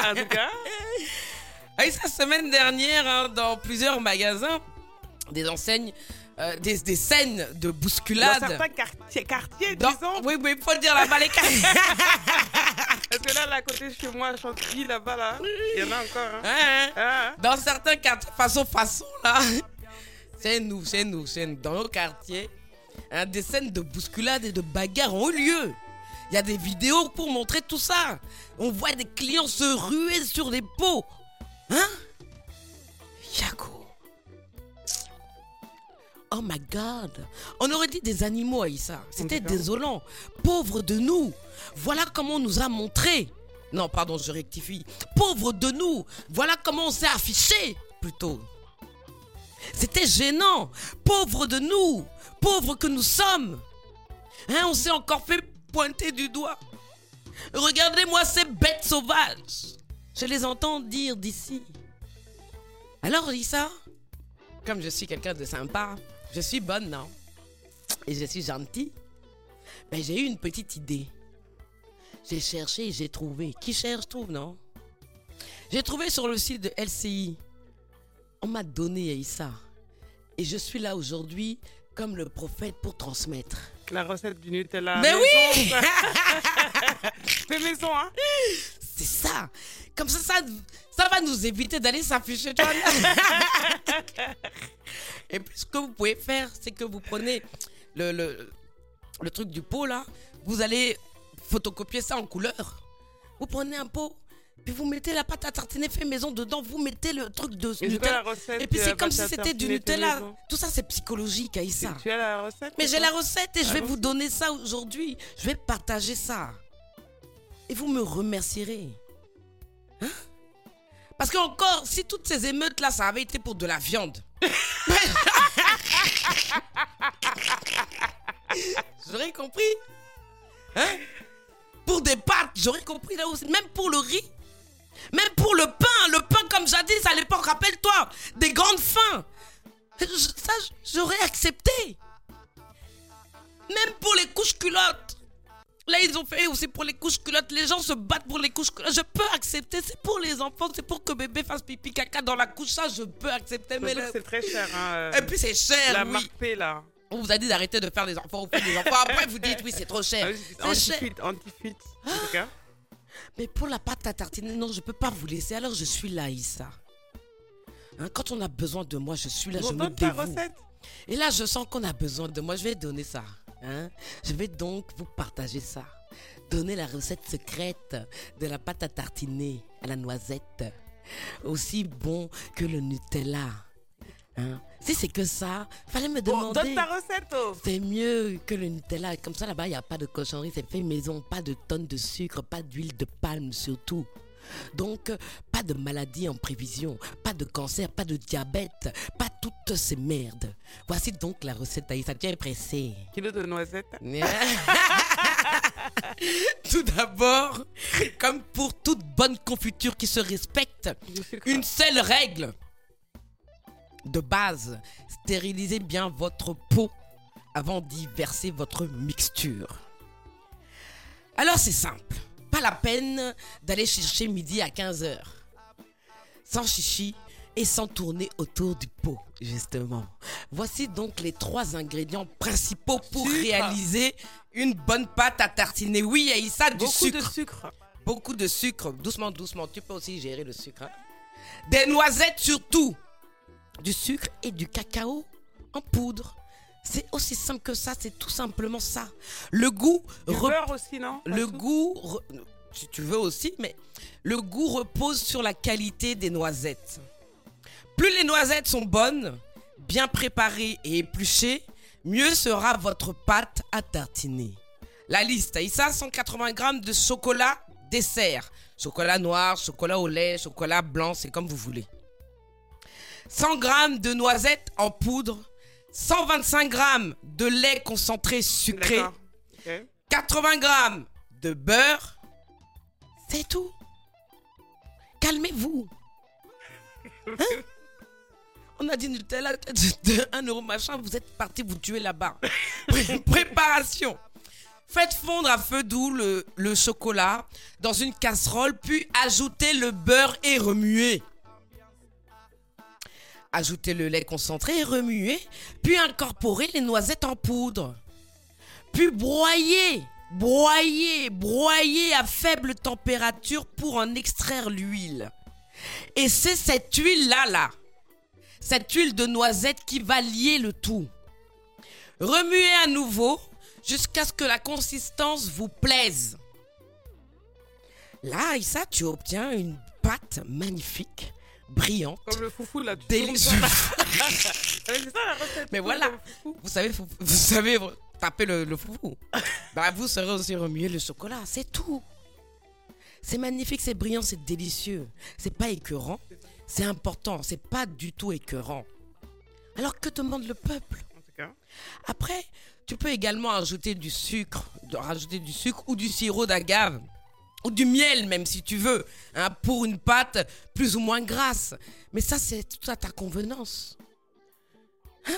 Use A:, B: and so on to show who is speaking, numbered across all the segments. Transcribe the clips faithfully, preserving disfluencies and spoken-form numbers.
A: En tout cas.
B: Aïssa, semaine dernière, hein, dans plusieurs magasins, des enseignes, euh, des, des scènes de bousculade.
A: Dans certains quartiers, quartiers
B: Dans-
A: disons.
B: Oui, oui, il faut le dire là-bas, les quartiers.
A: Parce que là, là, à côté de chez moi, à Chantilly, là-bas, là, il y en a encore. Hein.
B: Hein, hein.
A: Ah.
B: Dans certains quartiers, façon, façon, là, c'est nous, c'est nous, c'est nous. Dans nos quartiers, hein, des scènes de bousculade et de bagarre ont eu lieu. Il y a des vidéos pour montrer tout ça. On voit des clients se ruer sur des pots. Hein? Yako. Oh my God. On aurait dit des animaux, Aïssa. C'était désolant. Pauvre de nous. Voilà comment on nous a montré. Non, pardon, je rectifie. Pauvre de nous. Voilà comment on s'est affiché, plutôt. C'était gênant. Pauvre de nous. Pauvre que nous sommes. Hein, on s'est encore fait pointer du doigt. Regardez-moi ces bêtes sauvages. Je les entends dire d'ici. Alors, Lisa, comme je suis quelqu'un de sympa, je suis bonne, non? Et je suis gentille. Ben, j'ai eu une petite idée. J'ai cherché et j'ai trouvé. Qui cherche, trouve, non? J'ai trouvé sur le site de L C I. On m'a donné Aïssa. Et je suis là aujourd'hui comme le prophète pour transmettre.
A: La recette du Nutella.
B: Mais
A: maison,
B: oui.
A: Fait maison, hein.
B: C'est ça. Comme ça, ça, ça va nous éviter d'aller s'afficher. Tu vois. Et puis, ce que vous pouvez faire, c'est que vous prenez le, le, le truc du pot, là. Vous allez photocopier ça en couleur. Vous prenez un pot, puis vous mettez la pâte à tartiner fait maison dedans. Vous mettez le truc de
A: Et
B: Nutella.
A: la recette
B: Et puis,
A: de
B: c'est
A: la
B: comme
A: pâte
B: si
A: à
B: c'était du
A: tartiner fait
B: Nutella.
A: maison.
B: Tout ça, c'est psychologique, Aïssa.
A: Tu as la recette?
B: Mais j'ai
A: toi?
B: la recette et je vais
A: Allons-y.
B: vous donner ça aujourd'hui. Je vais partager ça. Et vous me remercierez. Hein? Parce que encore, si toutes ces émeutes-là, ça avait été pour de la viande. J'aurais compris. Hein? Pour des pâtes, j'aurais compris là aussi. Même pour le riz. Même pour le pain. Le pain comme jadis à l'époque, rappelle-toi. Des grandes faim. Je- Ça, j'aurais accepté. Même pour les couches culottes. Là, ils ont fait aussi pour les couches culottes. Les gens se battent pour les couches culottes. Je peux accepter. C'est pour les enfants. C'est pour que bébé fasse pipi caca dans la couche. Ça, je peux accepter. Mais
A: Surtout
B: le-
A: que c'est très cher. Hein,
B: Et puis, c'est cher,
A: la
B: oui.
A: marque P, là.
B: On vous a dit d'arrêter de faire des enfants. Vous faites des enfants. Après, vous dites, oui, c'est trop cher.
A: Ah oui, c'est
B: C'est cher.
A: anti-fit, anti-fit. En tout cas.
B: Mais pour la pâte à tartiner, non, je peux pas vous laisser. Alors, je suis là, Issa. Hein, quand on a besoin de moi, je suis là,
A: Bon,
B: je me
A: donne ta
B: dévoue.
A: recette.
B: Et là, je sens qu'on a besoin de moi. Je vais donner ça. Hein? Je vais donc vous partager ça. Donner la recette secrète de la pâte à tartiner à la noisette. Aussi bon que le Nutella. Hein? Si c'est que ça, fallait me
A: Bon,
B: demander.
A: donne ta recette. Oh.
B: C'est mieux que le Nutella. Comme ça, là-bas, il n'y a pas de cochonnerie. C'est fait maison. Pas de tonnes de sucre. Pas d'huile de palme, surtout. Donc, euh, pas de maladie en prévision. Pas de cancer. Pas de diabète. Pas toutes ces merdes. Voici donc la recette d'Aïssa. Tu es pressée.
A: Kilo de noisettes.
B: Tout d'abord, comme pour toute bonne confiture qui se respecte,
A: Du sucre.
B: une seule règle de base, stérilisez bien votre pot avant d'y verser votre mixture. Alors c'est simple, pas la peine d'aller chercher midi à quinze heures. Sans chichi et sans tourner autour du pot, justement. Voici donc les trois ingrédients principaux pour
A: Sucre.
B: réaliser une bonne pâte à tartiner. Oui, Aïssa, du
A: Beaucoup
B: sucre.
A: de sucre.
B: Beaucoup de sucre, doucement, doucement. Tu peux aussi gérer le sucre. Hein. Des noisettes surtout. Du sucre et du cacao en poudre. C'est aussi simple que ça, c'est tout simplement ça. Le goût...
A: Du
B: rep-
A: beurre aussi, non?
B: le
A: En tout.
B: goût... re- Si tu veux aussi, mais le goût repose sur la qualité des noisettes. Plus les noisettes sont bonnes, bien préparées et épluchées, mieux sera votre pâte à tartiner. La liste, Aïssa, cent quatre-vingts grammes de chocolat dessert. Chocolat noir, chocolat au lait, chocolat blanc, c'est comme vous voulez. cent grammes de noisettes en poudre, cent vingt-cinq grammes de lait concentré sucré,
A: D'accord. Ok.
B: quatre-vingts grammes de beurre. C'est tout. Calmez-vous. Hein? On a dit Nutella de un euro machin, vous êtes parti vous tuer là-bas. Pré- Préparation. Faites fondre à feu doux le, le chocolat dans une casserole, puis ajoutez le beurre et remuez. Ajoutez le lait concentré et remuez, puis incorporez les noisettes en poudre. Puis broyez, broyez, broyez à faible température pour en extraire l'huile. Et c'est cette huile-là, là, cette huile de noisette qui va lier le tout. Remuez à nouveau jusqu'à ce que la consistance vous plaise. Là, Aïssa, tu obtiens une pâte magnifique, brillante,
A: comme le foufou là.
B: délicieuse.
A: C'est ça la recette.
B: Mais voilà, vous savez, vous, vous savez taper le, le foufou. Bah, vous saurez aussi remuer le chocolat, c'est tout. C'est magnifique, c'est brillant, c'est délicieux. C'est pas écœurant, c'est important, c'est pas du tout écœurant. Alors que demande le peuple?
A: En tout cas.
B: Après, tu peux également ajouter du sucre, rajouter du sucre ou du sirop d'agave. Ou du miel même si tu veux, hein, pour une pâte plus ou moins grasse. Mais ça, c'est tout à ta convenance. Hein?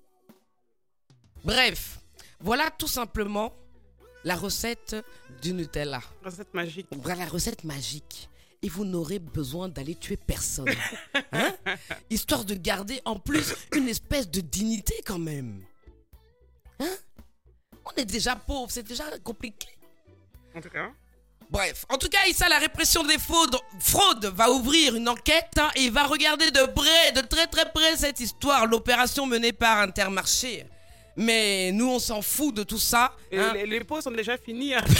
B: Bref, voilà tout simplement la recette du Nutella.
A: Recette magique.
B: Voilà la recette magique. Et vous n'aurez besoin d'aller tuer personne. Hein? Histoire de garder en plus une espèce de dignité quand même. Hein? On est déjà pauvre, c'est déjà compliqué.
A: En tout cas.
B: Bref, en tout cas, Aïssa, la répression des fraudes, fraudes va ouvrir une enquête hein, et va regarder de près, de très très près cette histoire, l'opération menée par Intermarché. Mais nous, on s'en fout de tout ça.
A: Et
B: Hein.
A: les, les pots sont déjà finis. Hein.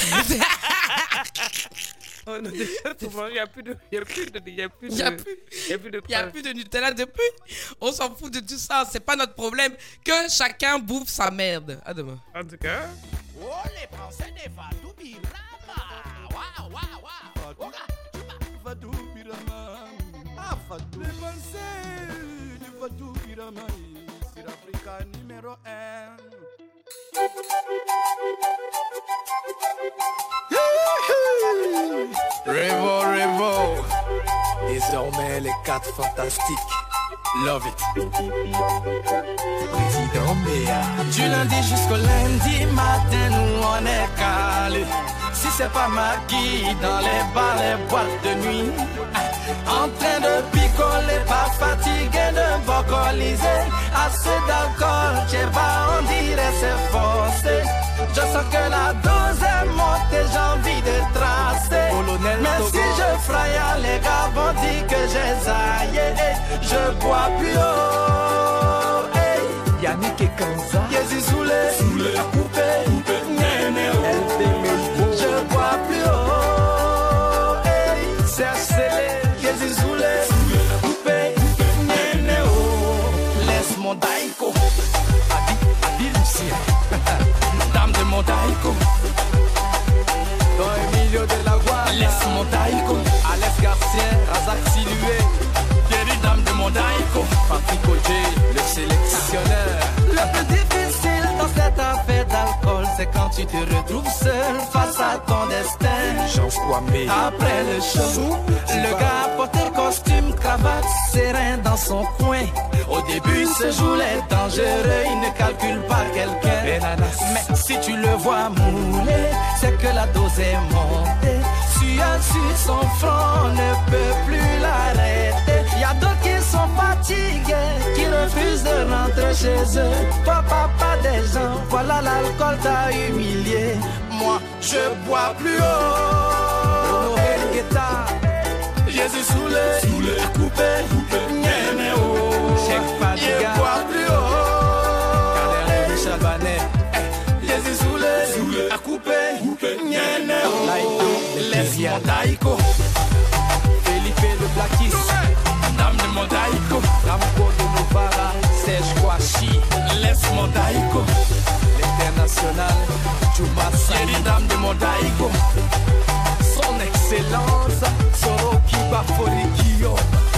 A: On a déjà tout mangé, il n'y a plus de... Il n'y a plus de... Il n'y a plus de...
B: Il n'y a plus,
A: Il y a plus de...
B: il y a plus de Nutella depuis. On s'en fout de tout ça, c'est pas notre problème. Que chacun bouffe sa merde. À demain.
A: En tout cas...
C: Oh, les Français des Fatou Birama. Waouh, waouh, waouh.
D: Fatou Birama. Ah, Fatou. Les Français de Fatou Birama. C'est l'Afrique numéro un.
C: Revo, Revo. Désormais, les quatre fantastiques. Love it. Président Béa. Du lundi jusqu'au lundi matin, nous on est calé. Si c'est pas Maggie dans les bars, les boîtes de nuit. En train de picoler, pas fatigué de vocaliser. Assez d'alcool, j'ai pas, on dirait c'est forcé. Je sens que la dose est montée, j'ai envie de tracer. Colonel mais si je fraye, les gars vont dire que j'ai zaillé. Je bois plus haut. Hey. Yannick et Kanza. Yézi Soulé. Soulé. Coupé. Coupé. Néné. Je bois plus haut. Hey. C'est accéléré. Yézi Soulé. Coupé. Néné. Laisse mon daïko. Adi, Adi Lucien. Dame de mon daïko. Dans le milieu de la voie. Laisse mon daïko. Alex Garcia. Razak Silué. Dame de mon daïko. Patrick Oje, le sélectionneur. Le plus difficile dans cette affaire d'alcool, c'est quand tu te retrouves seul face à ton destin. Chance Kwame. Après le show, le gars porte costume, cravate, serein dans son coin. Au début, ce jour est dangereux, il ne calcule pas quelqu'un. Mais si tu le vois mouler, c'est que la dose est montée. Sueur sur son front, ne peut plus l'arrêter. Y a d'autres qui sont fatigués, qui refusent de rentrer chez eux. Toi, papa des gens, voilà l'alcool t'a humilié. Moi, je bois plus haut. Jésus soulé, soulé, coupé, coupé, nyéné oh. Cheikh Fadiga, je bois plus haut. Kader Michel Banet, Jésus soulé, soulé, coupé, coupé, nyéné oh. Laisse mon daïko. Felipe le Blackis. Dame de mon daïko. Ramco de Novara. Serge Kouachi. Laisse mon daïko. L'international Juma Sali. Dame de mon daïko. Son excellence Soroki Baforikio.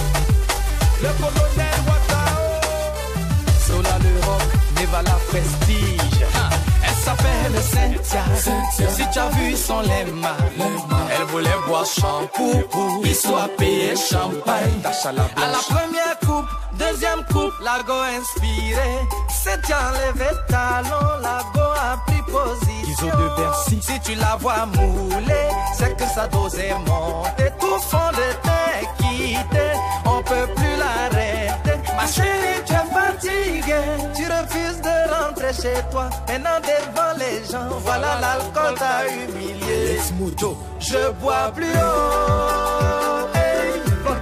C: Le colonel Watao. Sola le rock. Nevala Prestige. Elle s'appelle Cynthia. Cynthia. Si tu as vu son lema, elle voulait boire shampoo. Il soit payé champagne. À la première coupe, deuxième coupe, l'argot inspiré. Tiens, levé talon, la go a pris position. De Bercy. Si tu la vois mouler, c'est que sa dose est montée. Tout fond de teint quitté, on peut plus l'arrêter. Ma chérie, tu es fatiguée, tu refuses de rentrer chez toi. Maintenant devant les gens, voilà l'alcool t'a humilié. Je bois plus haut. Hey,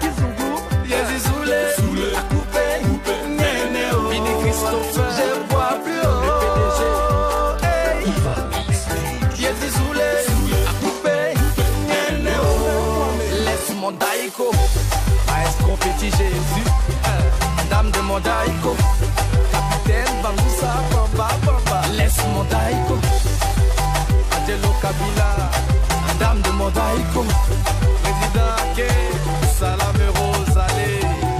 C: Soulé, à couper, Nénéo, Vini Christopher. Je bois plus haut. Hey, Yézi Soulé, à couper, Nénéo. Laisse mon daïko, maestro petit Jésus, dame de mon daïko, capitaine Bangoussa, bamba, bamba. Laisse mon daïko, Adelo Kabila, dame de mon daïko, président Ake, Salame Rosalé.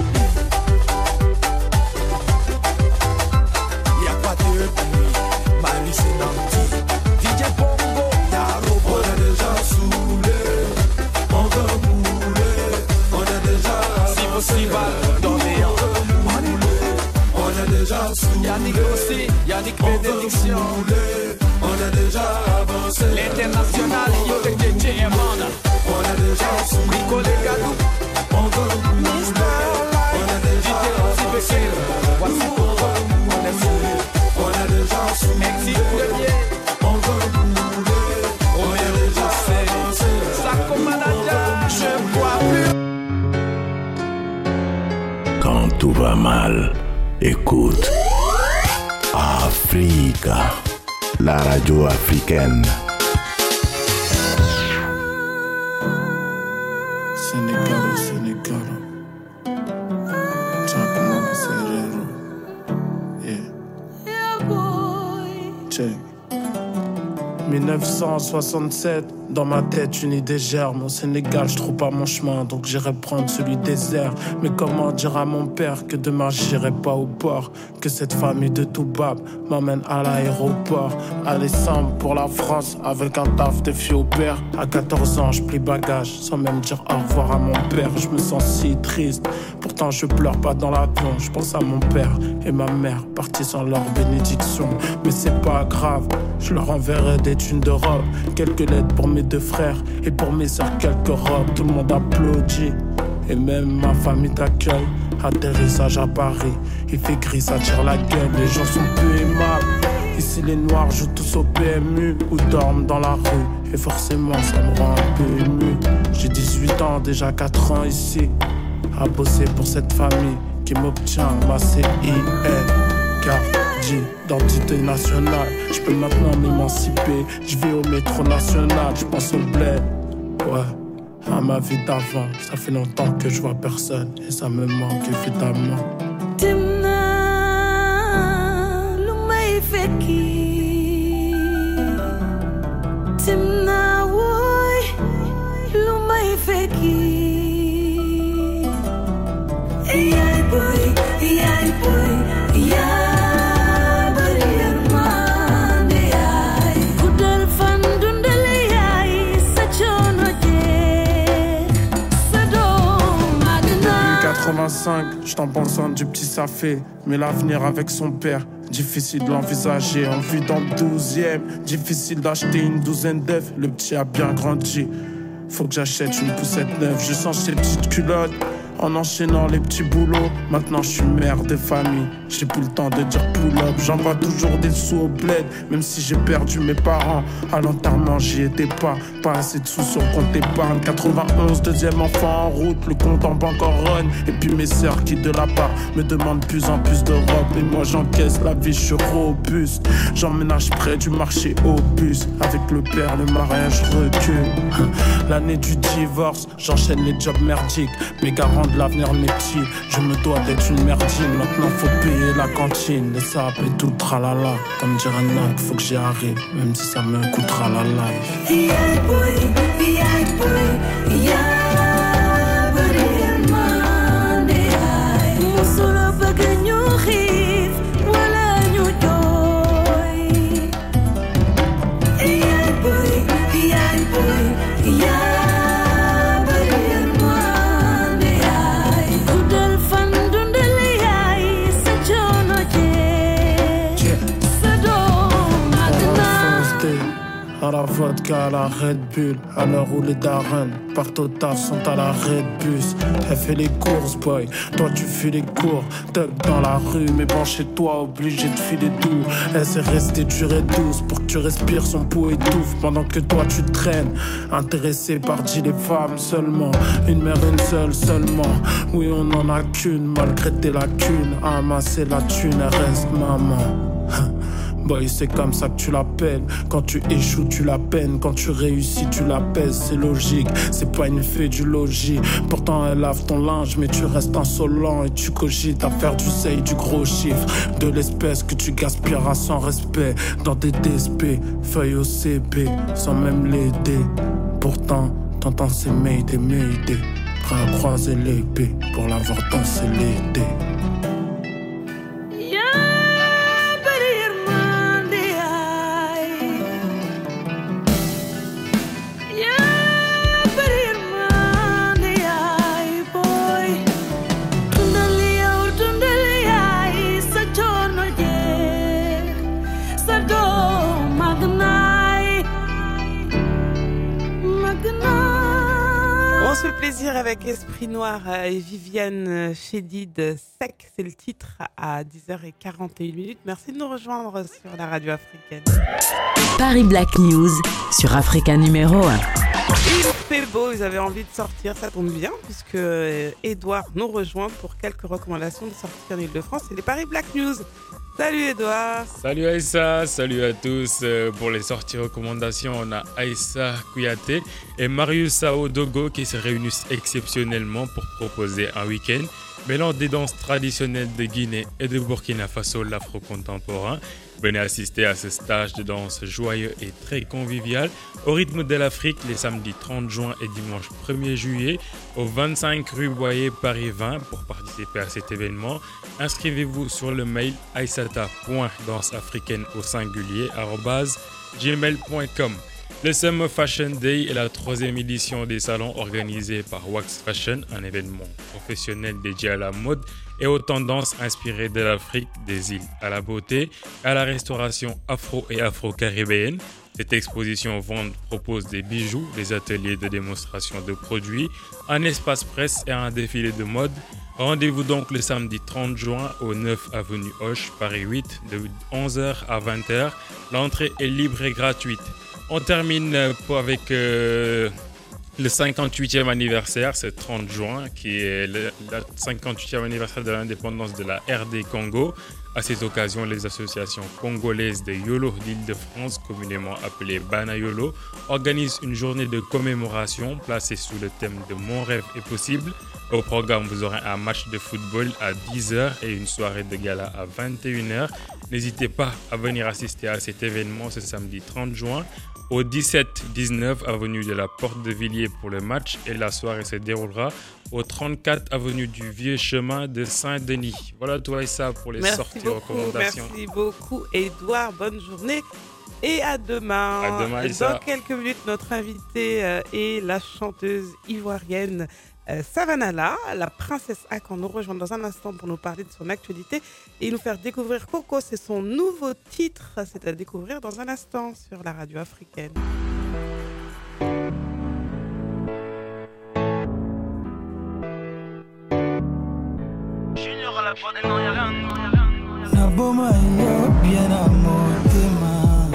C: Y'a pas de nuit, Mali c'est nanti. D J Bongo, Yaro, on a déjà saoulé, on veut mouler, on a déjà si possible dans les ans. On a déjà saoulé, Yannick aussi, Yannick Bénédiction. On a déjà avancé. L'international, yo te te te monde. On a déjà saoulé, Rico les Gadou. On veut mouler, on a déjà avancé. Voici pourquoi on est saoulé. On a déjà saoulé, Mexique premier. On veut mouler, on a déjà avancé. Sako Manaja, je bois plus.
E: Quand tout va mal, écoute Africa, la radio africaine.
F: Sénégalo, Sénégalo, Chakman Serrero, yeah, yeah boy. Check. dix-neuf cent soixante-sept, dans ma tête une idée germe. Au Sénégal je trouve pas mon chemin, donc j'irai prendre celui des airs. Mais comment dire à mon père que demain j'irai pas au port, que cette famille de Toubab m'emmène à l'aéroport. Aller simple pour la France avec un taf de fille au père. À quatorze ans je plie bagage sans même dire au revoir à mon père. Je me sens si triste, pourtant je pleure pas dans l'avion. Je pense à mon père et ma mère partis sans leur bénédiction. Mais c'est pas grave, je leur enverrai des thunes de robe, quelques lettres pour mes deux frères et pour mes sœurs quelques robes. Tout le monde applaudit et même ma famille t'accueille. Atterrissage à Paris, il fait gris, ça tire la gueule. Les gens sont peu aimables. Ici les noirs jouent tous au P M U ou dorment dans la rue. Et forcément ça me rend un peu ému. J'ai dix-huit ans, déjà quatre ans ici, à bosser pour cette famille qui m'obtient ma C I L. Carte d'identité nationale, je peux maintenant m'émanciper. Je vais au métro national, je pense au bled. Ouais, à ma vie d'avant, ça fait longtemps que je vois personne et ça me manque évidemment.
G: Timna, lumay feki. Timna, woy, lumay feki. Yay boy, yay boy, yay.
F: quatre-vingt-cinq, je t'en pense en du petit Safé. Mais l'avenir avec son père, difficile de l'envisager. On vit dans le douzième, difficile d'acheter une douzaine d'œufs. Le petit a bien grandi, faut que j'achète une poussette neuve. Je change ses petites culottes en enchaînant les petits boulots. Maintenant je suis mère de famille, j'ai plus le temps de dire pull up. J'envoie toujours des sous au bled, même si j'ai perdu mes parents. À l'enterrement j'y étais pas, pas assez de sous sur le compte épargne. Quatre-vingt-onze, deuxième enfant en route, le compte en banque en run. Et puis mes sœurs qui de la part me demandent plus en plus de robe. Et moi j'encaisse la vie, je suis robuste. J'emménage près du marché au bus. Avec le père, le mariage recule. L'année du divorce, j'enchaîne les jobs merdiques. Mes garants de l'avenir mes petits, je me dois d'être une merdine. Maintenant faut payer la cantine, les sapes et tout le tralala. Comme dirait Nag, faut que j'y arrive, même si ça me coûtera la life.
G: Yeah boy, yeah boy, yeah boy, man, yeah. Musolo baganyo khif, wala nyo doy. Yeah boy, yeah boy, yeah.
F: vodka à la Red Bull. À l'heure où les darons partent au taf sont à l'arrêt de bus. Elle fait les courses boy, toi tu fais les cours. Tuck dans la rue mais bon chez toi obligé de filer doux. Elle s'est restée dure et douce pour que tu respires son pouls étouffe. Pendant que toi tu traînes, intéressé par G les femmes seulement. Une mère une seule seulement. Oui on en a qu'une malgré tes lacunes. Amasser la thune elle reste maman. Boy, c'est comme ça que tu l'appelles. Quand tu échoues, tu la peines. Quand tu réussis, tu la pèses. C'est logique, c'est pas une fée du logis. Pourtant, elle lave ton linge, mais tu restes insolent. Et tu cogites à faire du seil, du gros chiffre. De l'espèce que tu gaspilleras sans respect. Dans des D S P, feuilles au C B, sans même l'aider. Pourtant, t'entends ces Mayday, Mayday. Prêt à croiser l'épée pour l'avoir dansé l'été.
A: On se fait plaisir avec Esprit Noir et Viviane Chedid Sec, c'est le titre à dix heures quarante et une minutes. Merci de nous rejoindre sur la radio africaine.
H: Paris Black News sur Africa numéro un.
A: Il fait beau, ils avaient envie de sortir, ça tombe bien puisque Edouard nous rejoint pour quelques recommandations de sortie en Ile-de-France. C'est les Paris Black News. Salut Edouard.
I: Salut Aïssa, salut à tous. Euh, pour les sorties recommandations, on a Aïssa Kouyaté et Marius Sao Dogo qui se réunissent exceptionnellement pour proposer un week-end mêlant des danses traditionnelles de Guinée et de Burkina Faso, l'afro-contemporain. Venez assister à ce stage de danse joyeux et très convivial au rythme de l'Afrique les samedis trente juin et dimanche premier juillet au vingt-cinq rue Boyer Paris vingt. Pour participer à cet événement, inscrivez-vous sur le mail aissata point danse africaine au singulier arobase gmail point com. Le Summer Fashion Day est la troisième édition des salons organisés par Wax Fashion, un événement professionnel dédié à la mode et aux tendances inspirées de l'Afrique, des îles à la beauté, à la restauration afro et afro-caribéenne. Cette exposition vente propose des bijoux, des ateliers de démonstration de produits, un espace presse et un défilé de mode. Rendez-vous donc le samedi trente juin au neuf avenue Hoche, Paris huit, de onze heures à vingt heures. L'entrée est libre et gratuite. On termine avec euh, le cinquante-huitième anniversaire, c'est trente juin, qui est le, le cinquante-huitième anniversaire de l'indépendance de la R D Congo. À cette occasion, les associations congolaises de Yolo d'Île-de-France, communément appelées Banayolo, organisent une journée de commémoration placée sous le thème de Mon rêve est possible. Au programme, vous aurez un match de football à dix heures et une soirée de gala à vingt et une heures. N'hésitez pas à venir assister à cet événement ce samedi trente juin au dix-sept dix-neuf avenue de la Porte de Villiers pour le match et la soirée se déroulera au trente-quatre avenue du Vieux Chemin de Saint-Denis. Voilà toi et ça pour les
A: merci
I: sorties
A: beaucoup,
I: recommandations.
A: Merci beaucoup Edouard, bonne journée et à demain.
I: À demain
A: Dans
I: Issa.
A: quelques minutes, notre invitée euh, est la chanteuse ivoirienne Euh, Savanala, la princesse A, qu'on nous rejoint dans un instant pour nous parler de son actualité et nous faire découvrir Coco. C'est son nouveau titre, c'est à découvrir dans un instant sur la radio africaine.
C: Naboma yo bien à motema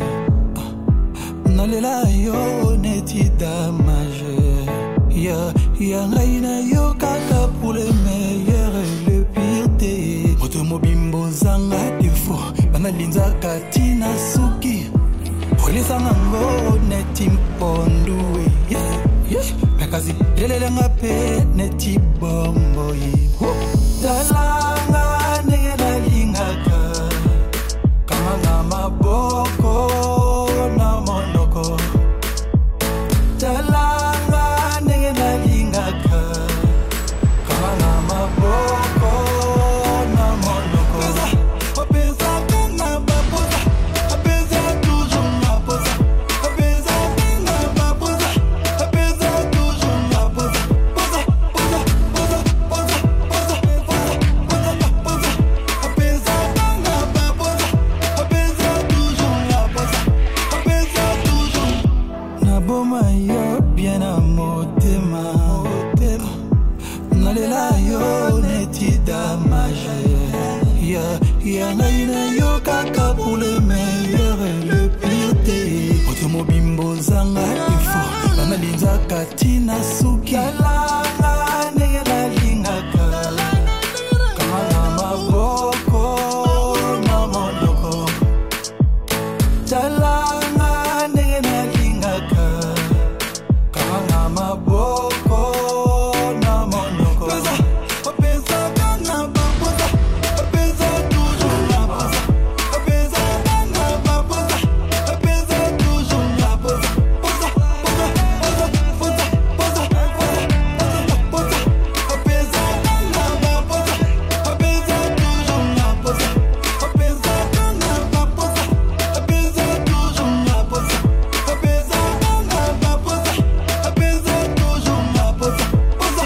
C: Nalela yo neti damage Ya ya ngaina yo kaka pour le meilleur et le pire té Moto mobimbo zanga defo Bana linza katina suki Polisa nango neti mpondu Yeah yeah Mekazi lelele ngape neti bombo Dalanga nena lingaka Kama na maboko na monoko Dalanga nena lingaka Kama na maboko na monoko Opeza kana bapoza Opeza toujours na poza Opeza kana bapoza Opeza toujours na poza Poza nalela yo neti damage. Ya ya ngaina yo kaka pour le meilleur et le pire. Oto mobimbo zanga ifo bana linza katina suki langa negela lingaka kama maboko na mondoko talanga negela lingaka kama maboko na mondoko pesa kana baboza pesa toujours la boza pesa kana baboza pesa toujours la boza boza boza boza boza boza boza pesa kana baboza pesa toujours la boza pesa kana baboza pesa toujours la boza pesa kana baboza pesa toujours la boza boza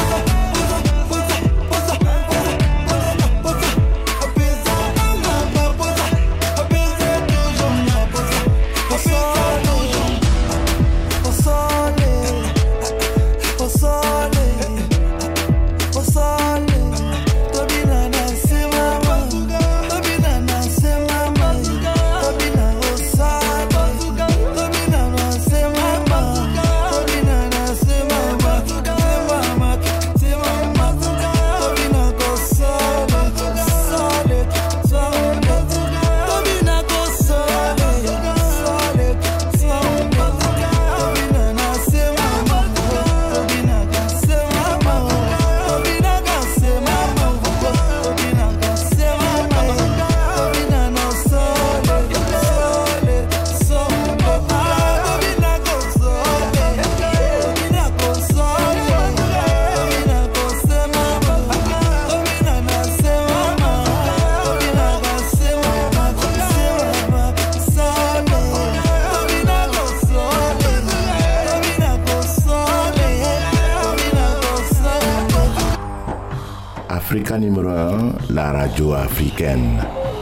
E: Africa numéro un, la radio africaine.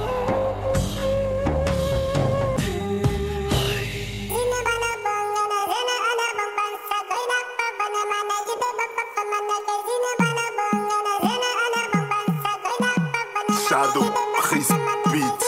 J: Shadow, Chris Beat.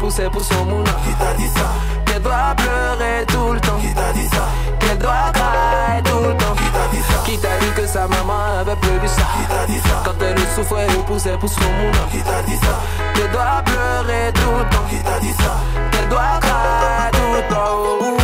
C: pousser pour son moulin. Qui t'a dit ça? Qu'elle doit pleurer tout le temps. Qui t'a dit ça? Qu'elle doit crailler tout le temps. Qui t'a dit ça? Qui t'a dit que sa maman avait prévu ça? Qui t'a dit ça? Quand elle souffrait et poussait pour son moulin. Qui t'a dit ça? Qu'elle doit pleurer tout le temps. Qui t'a dit ça? Qu'elle doit crailler tout le temps. Oh, oh.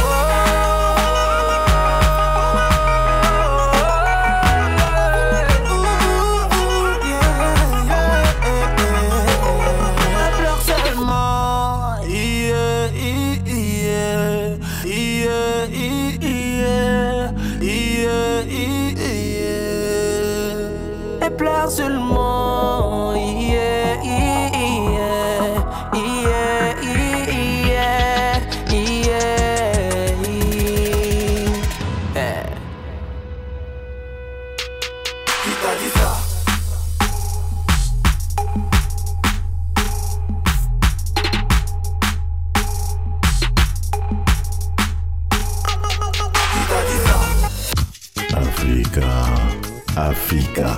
G: Pleure seulement, yeah, yeah, yeah, yeah, yeah, yeah, yeah.
C: Qui t'a dit ça? Qui t'a dit ça?
E: Africa, Africa.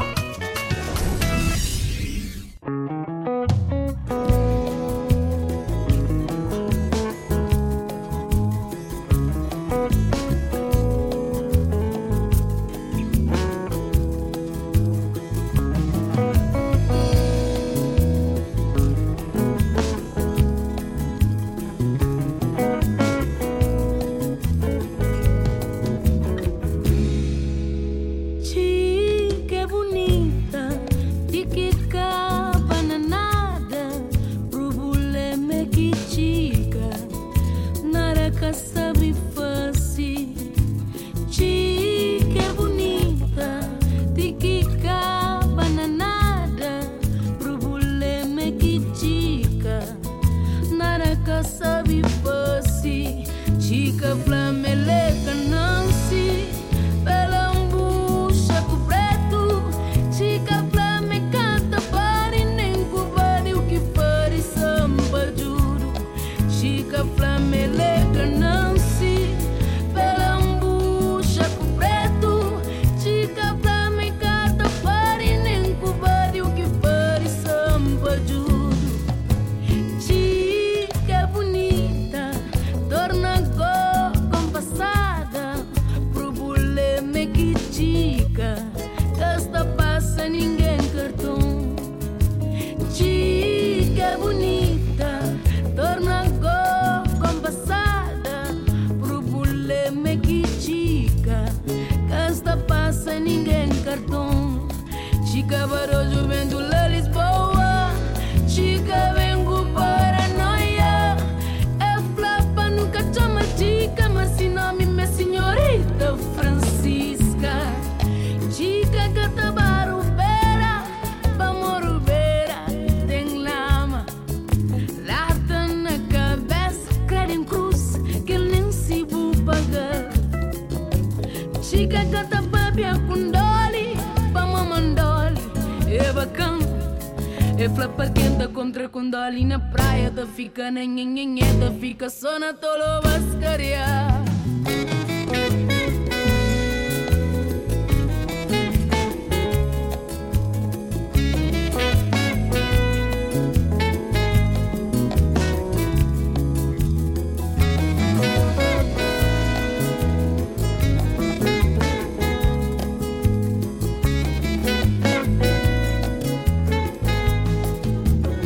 G: Fica na nhenhenheta, fica só na tolo bascaria.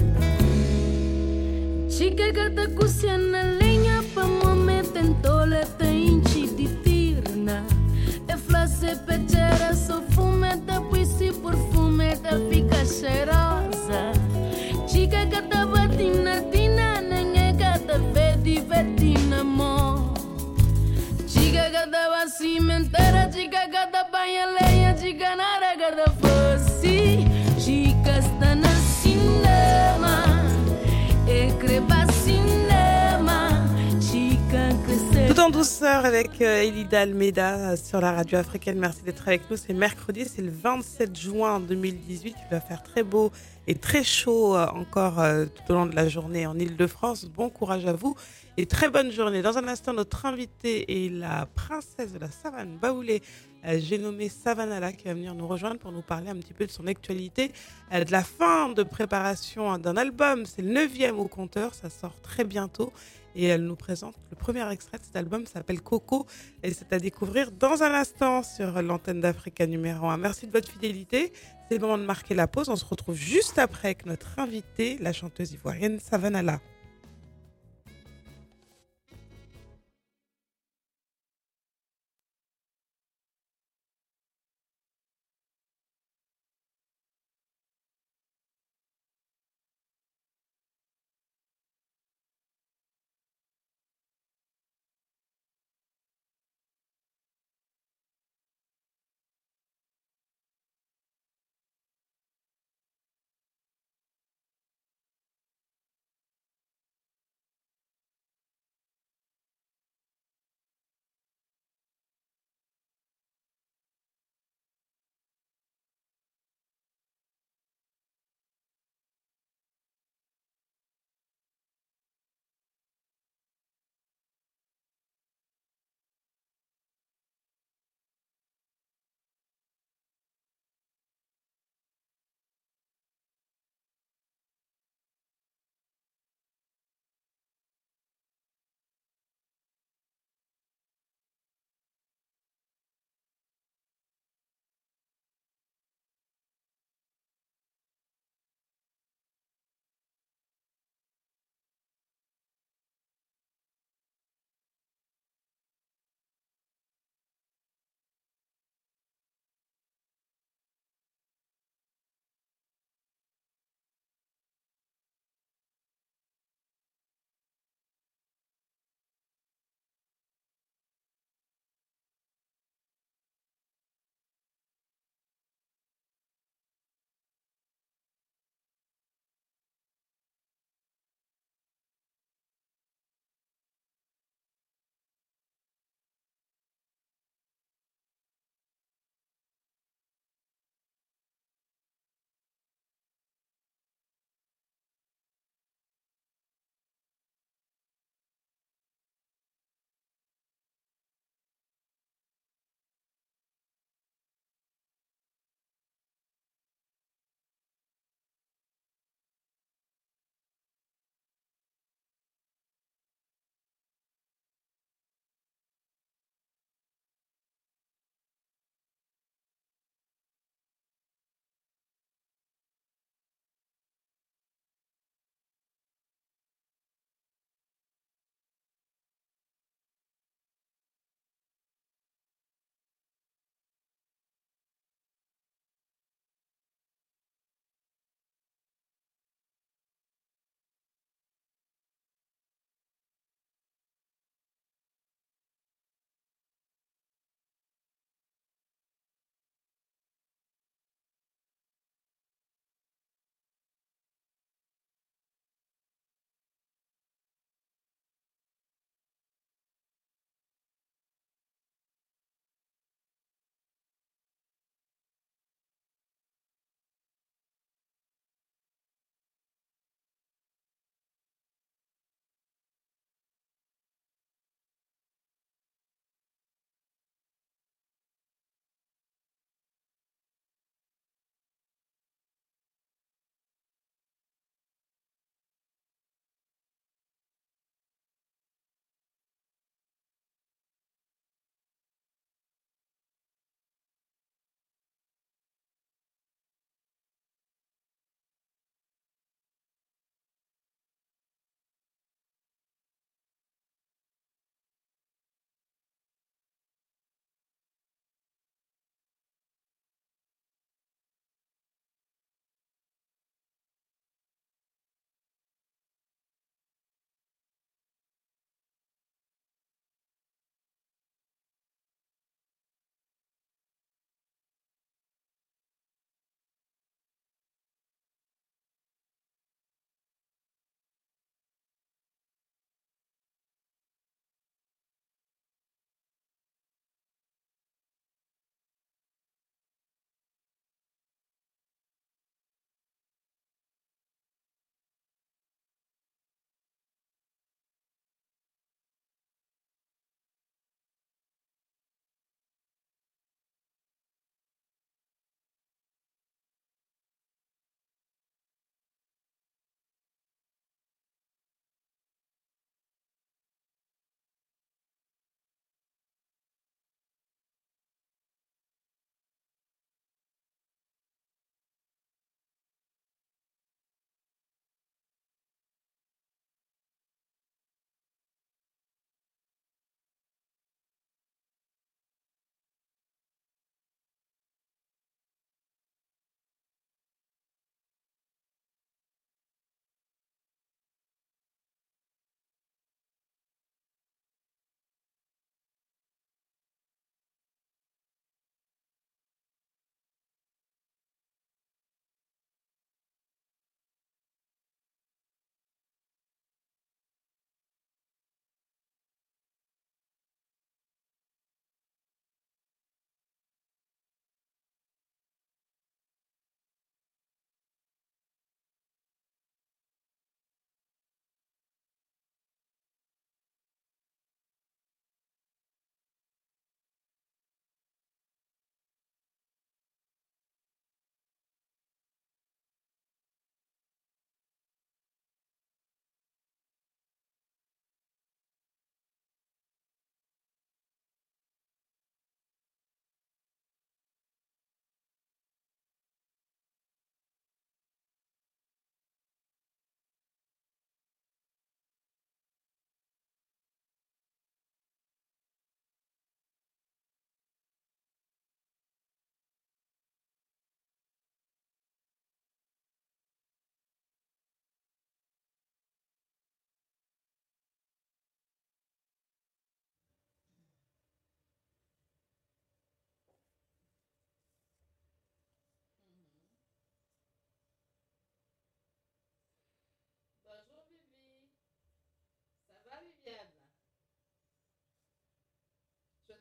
G: Chica gata cucia na lenha pa momento en tole
A: en douceur avec euh, Elida Almeida sur la radio africaine. Merci d'être avec nous. C'est mercredi, c'est le vingt-sept juin deux mille dix-huit. Il va faire très beau et très chaud euh, encore euh, tout au long de la journée en Île-de-France. Bon courage à vous et très bonne journée. Dans un instant, notre invitée est la princesse de la savane baoulée. Euh, J'ai nommé Savanala qui va venir nous rejoindre pour nous parler un petit peu de son actualité, euh, de la fin de préparation d'un album. C'est le neuvième au compteur, ça sort très bientôt. Et elle nous présente le premier extrait de cet album, ça s'appelle Coco. Et c'est à découvrir dans un instant sur l'antenne d'Africa numéro un. Merci de votre fidélité. C'est le moment de marquer la pause. On se retrouve juste après avec notre invitée, la chanteuse ivoirienne Savanala.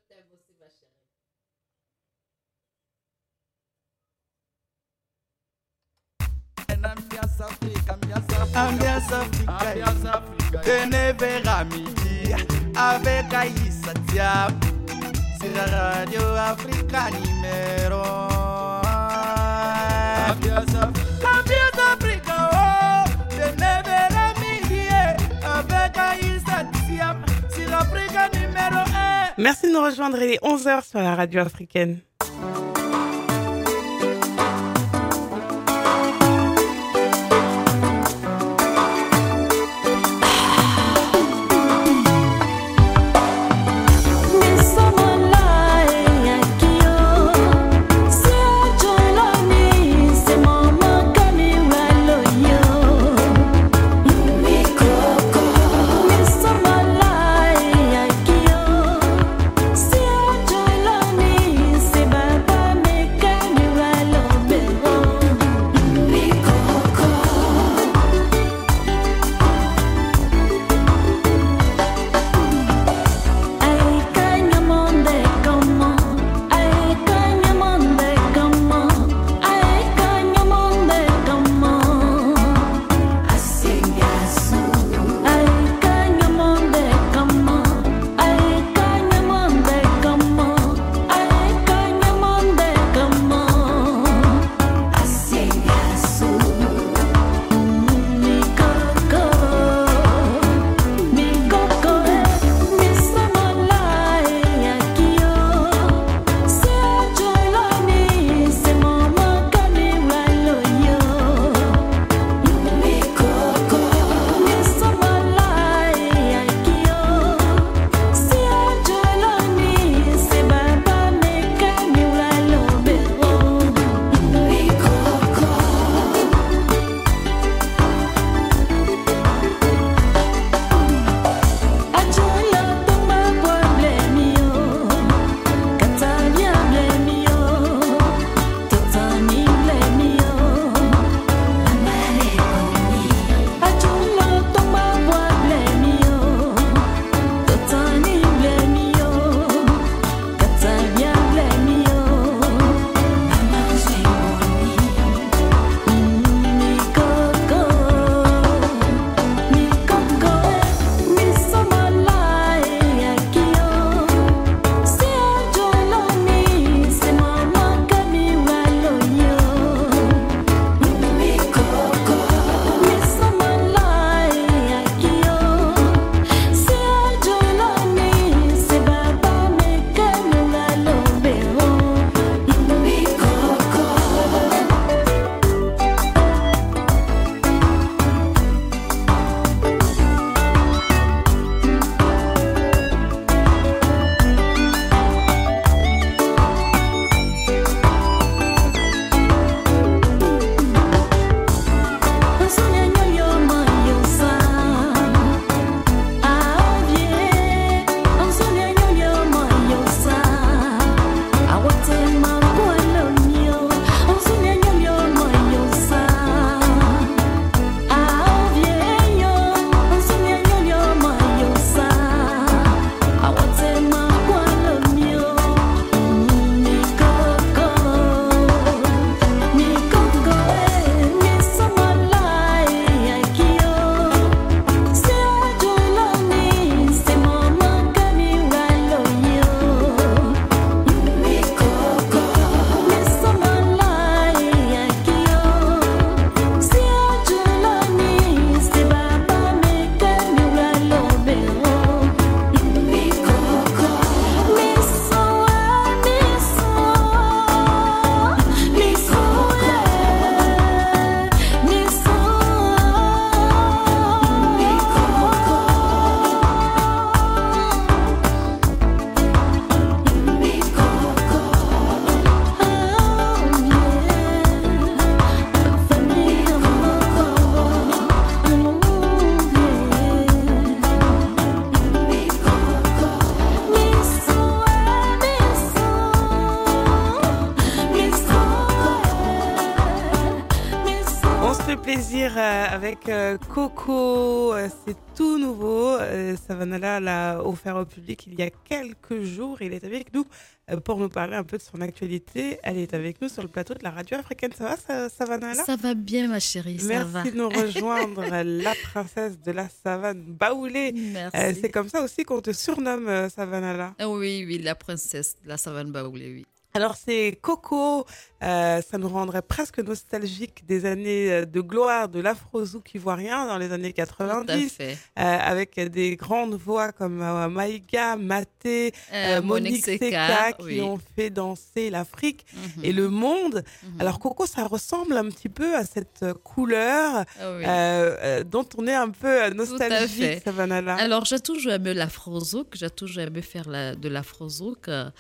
B: t'aime aussi, ma chérie.
C: Ambiance Africa, ambiance Africa, tenez vers à midi avec Aïssa Diab sur la radio Africa numéro un. Ambiance Africa, oh, tenez vers à midi avec Aïssa Diab sur Africa numéro un.
A: Merci de nous rejoindre, il est onze heures sur la radio africaine.
K: Bye.
A: avec euh, Coco, euh, c'est tout nouveau. Euh, Savannah l'a offert au public il y a quelques jours. Il est avec nous euh, pour nous parler un peu de son actualité. Elle est avec nous sur le plateau de la radio africaine. Ça va, ça, Savannah là?
K: Ça va bien, ma chérie. Ça
A: Merci
K: va.
A: de nous rejoindre, la princesse de la savane Baoulé.
K: Merci.
A: Euh, c'est comme ça aussi qu'on te surnomme, euh, Savannah là.
K: Ah oui, oui, la princesse de la savane Baoulé, oui.
A: Alors c'est Coco, euh, ça nous rendrait presque nostalgique des années de gloire de l'afro-zouk ivoirien dans les années quatre-vingt-dix,
K: Tout à fait.
A: euh, avec des grandes voix comme euh, Maïga, Maté,
K: Euh,
A: euh, Monique Seka, qui
K: oui.
A: ont fait danser l'Afrique
K: Mhm.
A: et le monde.
K: Mhm.
A: Alors Coco, ça ressemble un petit peu à cette couleur
K: Ah oui.
A: euh, euh, dont on est un peu nostalgique,
K: fait.
A: Savannah là.
K: Alors, j'ai toujours aimé l'afro-zouk, j'ai toujours aimé faire la, de l'afro-zouk. euh,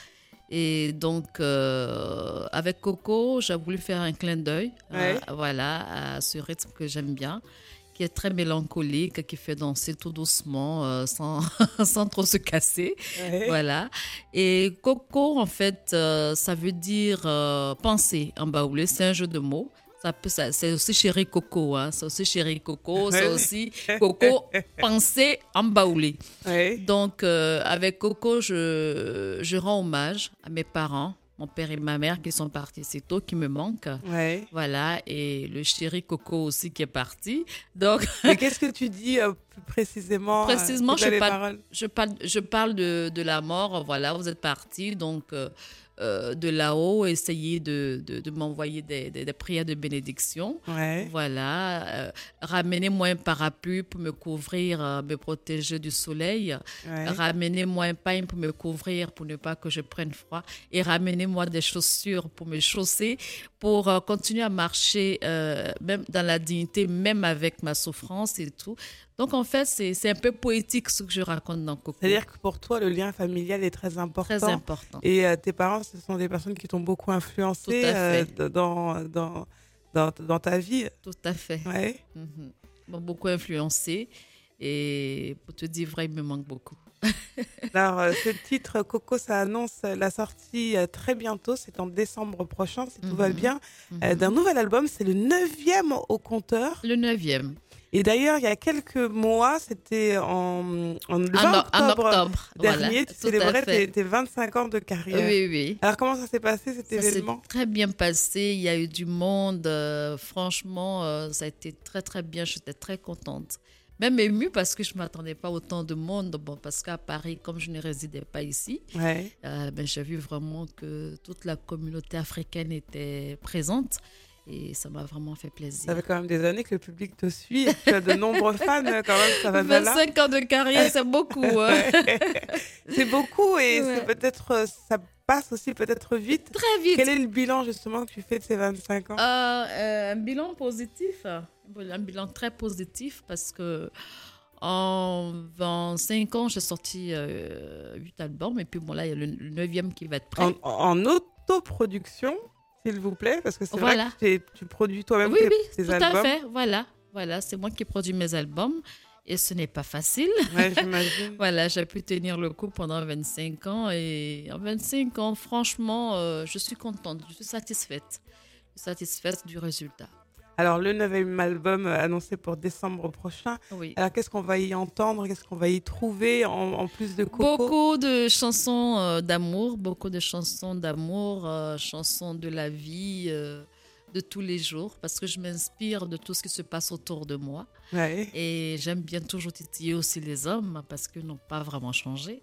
K: Et donc, euh, avec Coco, j'ai voulu faire un clin d'œil
A: Ouais.
K: euh, voilà, à ce rythme que j'aime bien, qui est très mélancolique, qui fait danser tout doucement, euh, sans, sans trop se casser.
A: Ouais.
K: Voilà. Et Coco, en fait, euh, ça veut dire euh, penser en baoulé, c'est un jeu de mots. Ça peut, ça, c'est aussi chéri Coco, hein. C'est aussi chéri Coco, c'est aussi Coco penser en baoulé.
A: Ouais.
K: Donc, euh, avec Coco, je, je rends hommage à mes parents, mon père et ma mère qui sont partis si tôt, qui me manquent.
A: Ouais.
K: Voilà, et le chéri Coco aussi qui est parti. Donc,
A: Mais qu'est-ce que tu dis euh, plus précisément euh,
K: précisément,
A: c'est quoi
K: je
A: les
K: parle,
A: paroles
K: je parle, je parle de, de la mort. Voilà, vous êtes partis, donc euh, euh, de là-haut, essayez de, de, de m'envoyer des, des, des prières de bénédiction.
A: Ouais.
K: Voilà, euh, ramenez-moi un parapluie pour me couvrir, euh, me protéger du soleil.
A: Ouais.
K: Ramenez-moi un pain pour me couvrir, pour ne pas que je prenne froid. Et ramenez-moi des chaussures pour me chausser, pour euh, continuer à marcher euh, même dans la dignité, même avec ma souffrance et tout. Donc, en fait, c'est, c'est un peu poétique ce que je raconte dans Coco.
A: C'est-à-dire que pour toi, le lien familial est très important.
K: Très important.
A: Et euh, tes parents, ce sont des personnes qui t'ont beaucoup influencé
K: Tout à
A: euh,
K: fait.
A: d- dans, dans, dans, dans ta vie.
K: Tout à fait.
A: Ouais.
K: Mhm. Ils m'ont beaucoup influencé. Et pour te dire vrai, il me manque beaucoup.
A: Alors, euh, ce titre, Coco, ça annonce la sortie euh, très bientôt. C'est en décembre prochain, si tout va
K: Mhm.
A: bien, euh,
K: Mhm.
A: d'un nouvel album. C'est le neuvième au compteur.
K: Le neuvième.
A: Et d'ailleurs, il y a quelques mois, c'était en, en, le vingt
K: En, en
A: octobre,
K: octobre.
A: dernier,
K: voilà,
A: tu
K: tout à
A: célébrais
K: fait.
A: tes, tes vingt-cinq ans de carrière.
K: Oui, oui.
A: Alors, comment ça s'est passé cet
K: Ça s'est
A: événement?
K: très bien passé. Il y a eu du monde. euh, franchement, euh, ça a été très, très bien. J'étais très contente. Même émue parce que je ne m'attendais pas autant de monde. Bon, parce qu'à Paris, comme je ne résidais pas ici,
A: Ouais.
K: euh, ben, j'ai vu vraiment que toute la communauté africaine était présente. Et ça m'a vraiment fait plaisir.
A: Ça fait quand même des années que le public te suit et que tu as de nombreux fans euh, quand même, ça va là.
K: vingt-cinq ans de carrière, c'est beaucoup. Hein.
A: C'est beaucoup et
K: Ouais.
A: c'est peut-être, euh, ça passe aussi peut-être vite.
K: Très vite.
A: Quel est le bilan justement que tu fais de ces vingt-cinq ans?
K: Euh, euh, un bilan positif, un bilan très positif parce que en vingt-cinq ans, j'ai sorti euh, huit albums et puis bon là, il y a le, le neuvième qui va être prêt.
A: En, en autoproduction, s'il vous plaît, parce que c'est
K: Voilà.
A: vrai que t'es- tu produis toi-même
K: Oui,
A: tes,
K: oui,
A: tes
K: tout
A: albums.
K: à fait. Voilà, voilà, c'est moi qui produis mes albums et ce n'est pas facile.
A: Ouais, j'imagine.
K: Voilà, j'ai pu tenir le coup pendant vingt-cinq ans et en vingt-cinq ans, franchement, euh, je suis contente, je suis satisfaite. Je suis satisfaite du résultat.
A: Alors, le neuvième album euh, annoncé pour décembre prochain.
K: Oui.
A: Alors, qu'est-ce qu'on va y entendre? Qu'est-ce qu'on va y trouver en, en plus de Coco?
K: Beaucoup de chansons euh, d'amour, beaucoup de chansons d'amour, euh, chansons de la vie, euh, de tous les jours, parce que je m'inspire de tout ce qui se passe autour de moi.
A: Ouais.
K: Et j'aime bien toujours titiller aussi les hommes, parce qu'ils n'ont pas vraiment changé.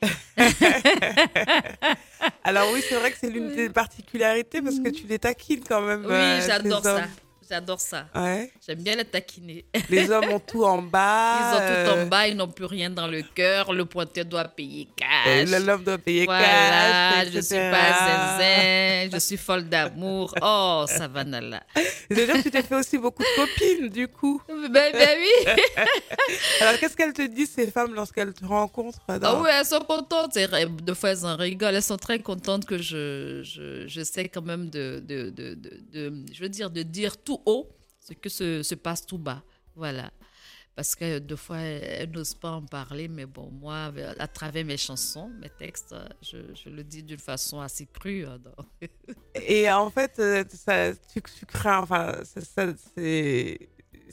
A: Alors oui, c'est vrai que c'est l'une des particularités parce que tu les taquines quand même.
K: Oui,
A: euh,
K: j'adore
A: ces hommes.
K: ça. J'adore ça.
A: Ouais.
K: J'aime bien les taquiner.
A: Les hommes ont tout en bas.
K: Ils ont tout
A: euh,
K: en bas, ils n'ont plus rien dans le cœur. Le pointeur doit payer
A: et
K: cash.
A: L'homme doit payer
K: Voilà,
A: cash,
K: je
A: et
K: suis
A: cetera.
K: pas zinzin, je suis folle d'amour. Oh, Savannah là.
A: C'est-à-dire que tu t'es fait aussi beaucoup de copines, du coup.
K: Ben, ben oui.
A: Alors, qu'est-ce qu'elles te disent, ces femmes, lorsqu'elles te rencontrent dans...
K: Ah oui, elles sont contentes. Et de fois, elles en rigolent. Elles sont très contentes que je, je, j'essaie quand même de, de, de, de, de- je veux dire, de dire tout haut ce que se, se passe tout bas. Voilà. Parce que deux fois, elles n'osent pas en parler. Mais bon, moi, à travers mes chansons, mes textes, je, je le dis d'une façon assez crue. hein, donc.
A: Et en fait, euh, ça, tu, tu crains, enfin, ça, ça- c'est...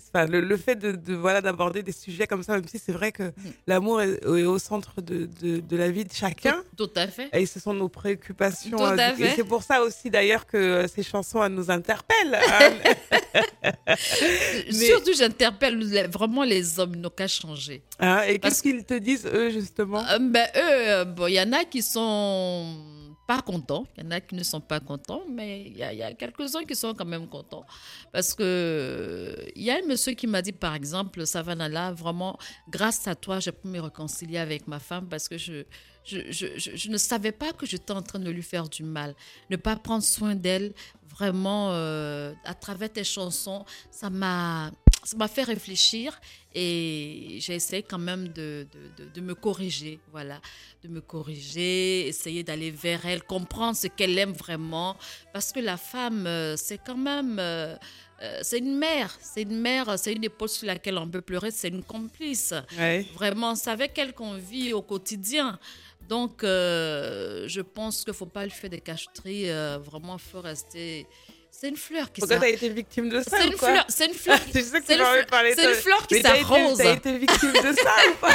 A: enfin, le, le fait de, de voilà d'aborder des sujets comme ça, même si c'est vrai que mmh. l'amour est, est au centre de, de, de la vie de chacun.
K: Tout, tout à fait.
A: Et ce sont nos préoccupations.
K: Tout à fait.
A: Et c'est pour ça aussi d'ailleurs que ces chansons elles nous interpellent. Hein.
K: Mais... Surtout, j'interpelle vraiment les hommes, ils n'ont qu'à changer.
A: Ah, et qu'est-ce qu'ils te disent eux justement?
K: euh, Ben eux, bon, il y en a qui sont pas contents, il y en a qui ne sont pas contents, mais il y, y a quelques-uns qui sont quand même contents. Parce que il y a un monsieur qui m'a dit, par exemple, Savanala, vraiment, grâce à toi, j'ai pu me réconcilier avec ma femme parce que je, je, je, je, je ne savais pas que j'étais en train de lui faire du mal. Ne pas prendre soin d'elle, vraiment, euh, à travers tes chansons, ça m'a... Ça m'a fait réfléchir et j'ai essayé quand même de, de, de, de me corriger, voilà, de me corriger, essayer d'aller vers elle, comprendre ce qu'elle aime vraiment, parce que la femme, c'est quand même, euh, c'est une mère, c'est une mère, c'est une épaule sur laquelle on peut pleurer, c'est une complice,
A: ouais.
K: Vraiment, c'est avec elle qu'on vit au quotidien. Donc, euh, je pense qu'il ne faut pas lui faire des cacheteries, euh, vraiment, il faut rester... C'est une fleur qui
A: s'arrose. Pourquoi t'as été victime de ça
K: c'est
A: ou
K: une
A: quoi?
K: fleur, c'est une fleur.
A: Tu sais que
K: c'est, une, fleur,
A: parler
K: c'est une fleur qui s'arrose.
A: T'as été victime de ça ou pas?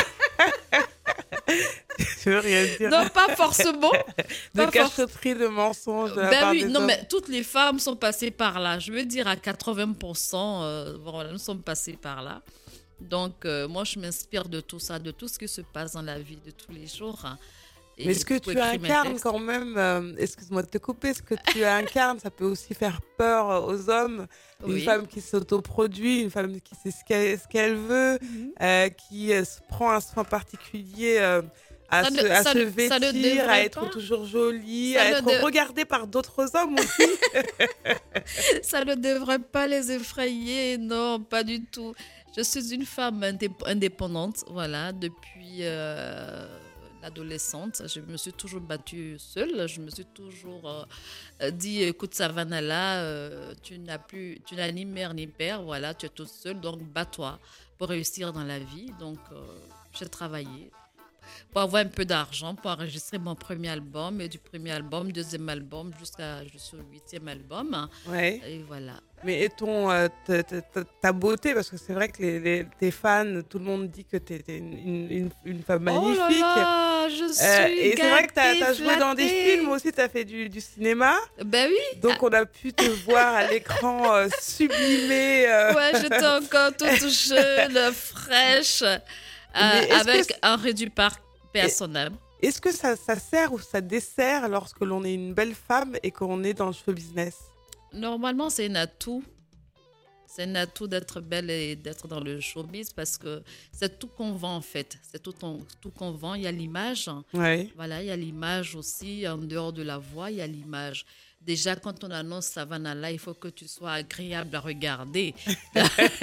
A: Je veux rien dire.
K: Non, pas forcément.
A: De cacheterie, de mensonges. De la
K: ben
A: part
K: oui,
A: des
K: non,
A: hommes.
K: mais toutes les femmes sont passées par là. Je veux dire, à quatre-vingts pour cent, euh, voilà, nous sommes passées par là. Donc, euh, moi, je m'inspire de tout ça, de tout ce qui se passe dans la vie de tous les jours. Hein.
A: Mais est-ce que tu incarnes quand même, euh, excuse-moi de te couper, ce que tu incarnes, ça peut aussi faire peur aux hommes. Une
K: oui.
A: femme qui s'autoproduit, une femme qui sait ce qu'elle, ce qu'elle veut, mm-hmm. euh, qui euh, se prend un soin particulier euh, à, se, ne, à se vêtir, à être
K: pas.
A: toujours jolie, ça à être
K: de...
A: regardée par d'autres hommes aussi.
K: Ça ne devrait pas les effrayer, non, pas du tout. Je suis une femme indép- indépendante, voilà, depuis... Euh... adolescente, je me suis toujours battue seule, je me suis toujours euh, dit, écoute Savanala, euh, tu n'as plus, tu n'as ni mère ni père, voilà, tu es toute seule, donc bats-toi pour réussir dans la vie. Donc euh, j'ai travaillé pour avoir un peu d'argent, pour enregistrer mon premier album, et du premier album, deuxième album, jusqu'à jusqu'au huitième album.
A: Ouais.
K: Et voilà.
A: Mais et ton, euh, ta, ta, ta beauté, parce que c'est vrai que les, les, tes fans, tout le monde dit que tu es une, une, une femme magnifique.
K: Oh là là, je suis euh,
A: Et
K: gâtée,
A: c'est vrai que tu as joué
K: flattée.
A: dans des films aussi, tu as fait du, du cinéma.
K: Ben oui.
A: Donc on a pu te voir à l'écran euh, sublimée. Euh...
K: Ouais, j'étais encore toute jeune, fraîche, euh, avec que... un réduit par personnel.
A: Est-ce que ça, ça sert ou ça dessert lorsque l'on est une belle femme et qu'on est dans le show business?
K: Normalement, c'est un atout. C'est un atout d'être belle et d'être dans le showbiz parce que c'est tout qu'on vend en fait. C'est tout, on, tout qu'on vend. Il y a l'image.
A: Ouais.
K: Voilà, il y a l'image aussi. En dehors de la voix, il y a l'image. Déjà, quand on annonce Savanala, il faut que tu sois agréable à regarder. Il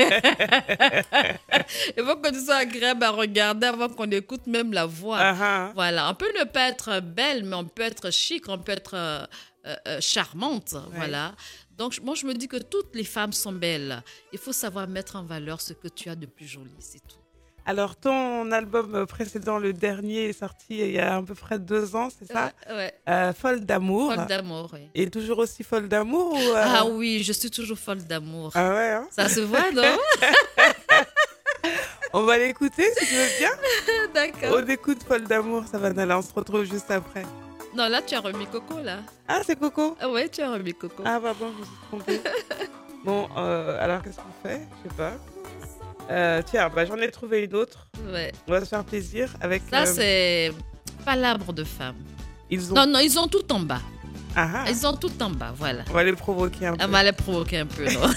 K: faut que tu sois agréable à regarder avant qu'on écoute même la voix.
A: Uh-huh.
K: Voilà. On peut ne pas être belle, mais on peut être chic, on peut être euh, euh, charmante. Ouais. Voilà. Donc, moi, je me dis que toutes les femmes sont belles. Il faut savoir mettre en valeur ce que tu as de plus joli, c'est tout.
A: Alors, ton album précédent, le dernier, est sorti il y a à peu près deux ans, c'est ça?
K: euh, ouais.
A: euh, Folle d'amour.
K: Folle d'amour, oui.
A: Et toujours aussi folle d'amour ou euh...
K: Ah oui, je suis toujours folle d'amour.
A: Ah ouais, hein?
K: Ça se voit, non?
A: On va l'écouter, si tu veux bien.
K: D'accord.
A: On écoute Folle d'amour, Savanala, on se retrouve juste après.
K: Non, là, tu as remis Coco, là.
A: Ah, c'est Coco?
K: Ah ouais, tu as remis Coco.
A: Ah bah bon, je me suis trompée. Bon, euh, alors qu'est-ce qu'on fait? Je sais pas. Euh, tiens, bah, j'en ai trouvé une autre.
K: Ouais.
A: On va se faire plaisir avec.
K: Ça,
A: euh...
K: c'est Palabre de femme.
A: Ils ont...
K: Non, non, ils ont tout en bas.
A: Ah ah.
K: Ils ont tout en bas, voilà.
A: On va les provoquer un peu.
K: On va les provoquer un peu, non?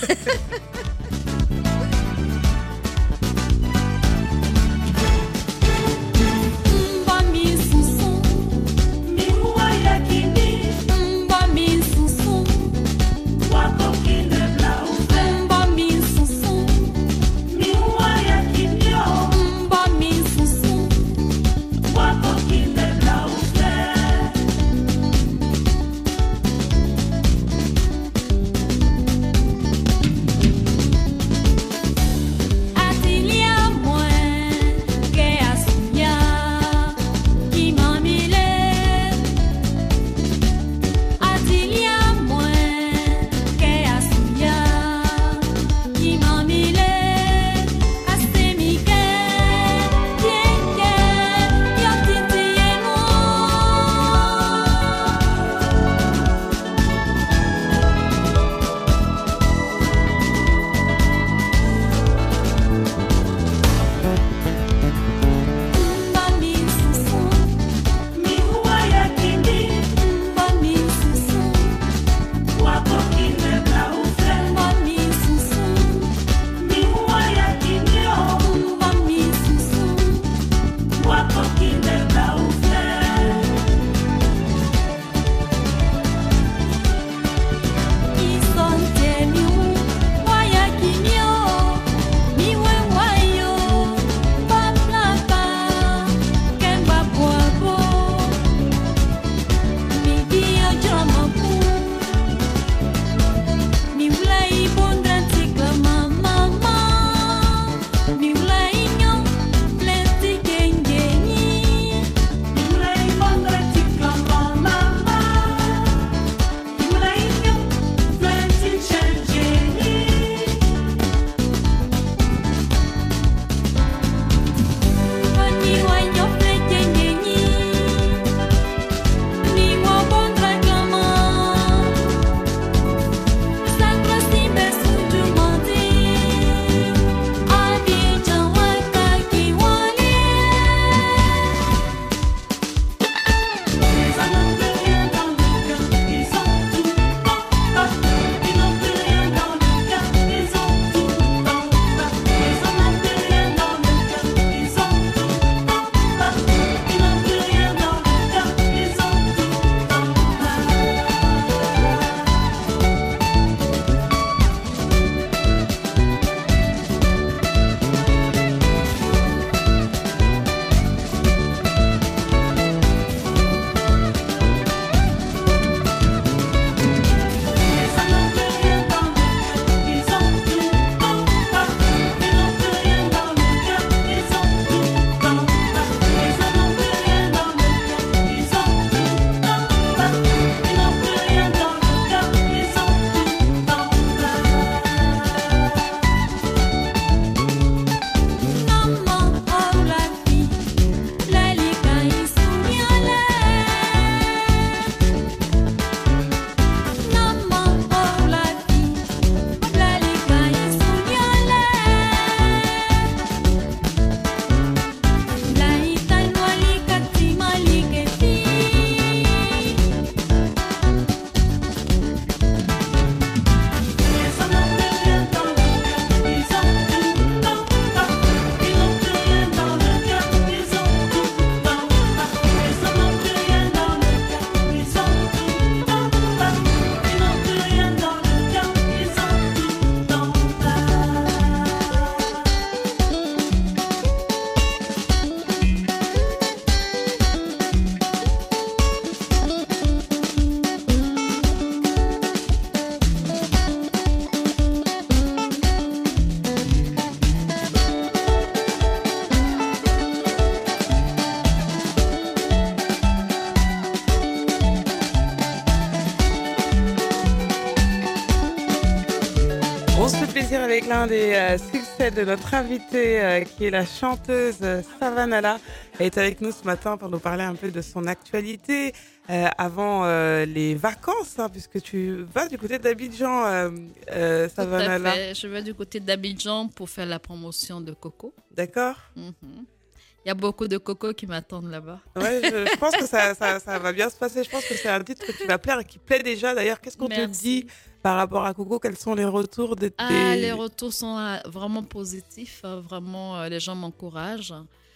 A: On se fait plaisir avec l'un des euh, succès de notre invitée euh, qui est la chanteuse euh, Savanala. Elle est avec nous ce matin pour nous parler un peu de son actualité euh, avant euh, les vacances, hein, puisque tu vas du côté d'Abidjan, euh, euh, Savanala.
K: Tout à fait. Je vais du côté d'Abidjan pour faire la promotion de Coco.
A: D'accord.
K: Mm-hmm. Il y a beaucoup de Coco qui m'attendent là-bas.
A: Ouais, je, je pense que ça, ça, ça va bien se passer. Je pense que c'est un titre qui va plaire et qui plaît déjà. D'ailleurs, qu'est-ce qu'on
K: Merci.
A: te dit par rapport à Coco? Quels sont les retours de tes...
K: Ah, les retours sont euh, vraiment positifs. euh, Vraiment, euh, les gens m'encouragent.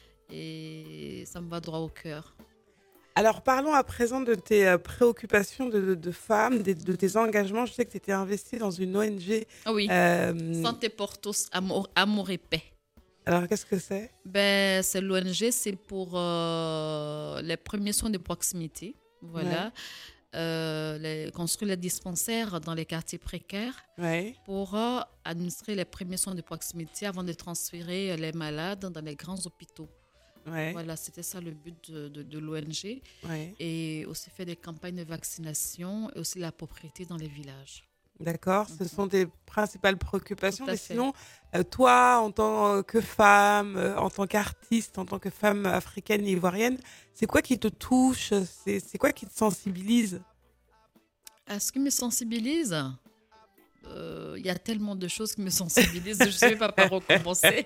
K: Et ça me va droit au cœur.
A: Alors, parlons à présent de tes euh, préoccupations de, de, de femme, de, de tes engagements. Je sais que tu étais investie dans une O N G.
K: Ah oui,
A: euh,
K: Santé pour tous, amour, amour et paix.
A: Alors, qu'est-ce que c'est?
K: Ben, c'est l'O N G, c'est pour euh, les premiers soins de proximité. Voilà.
A: Ouais.
K: Euh, les, construire les dispensaires dans les quartiers précaires
A: Ouais.
K: pour euh, administrer les premiers soins de proximité avant de transférer les malades dans les grands hôpitaux.
A: Ouais.
K: Voilà, c'était ça le but de, de, de l'O N G.
A: Ouais.
K: Et aussi faire des campagnes de vaccination et aussi la propriété dans les villages.
A: D'accord, ce sont tes principales préoccupations.
K: Tout à
A: Mais
K: fait.
A: sinon, euh, toi, en tant que femme, euh, en tant qu'artiste, en tant que femme africaine et ivoirienne, c'est quoi qui te touche? C'est, c'est quoi qui te sensibilise?
K: À ce qui me sensibilise, euh, il y a tellement de choses qui me sensibilisent, je ne sais pas par où commencer.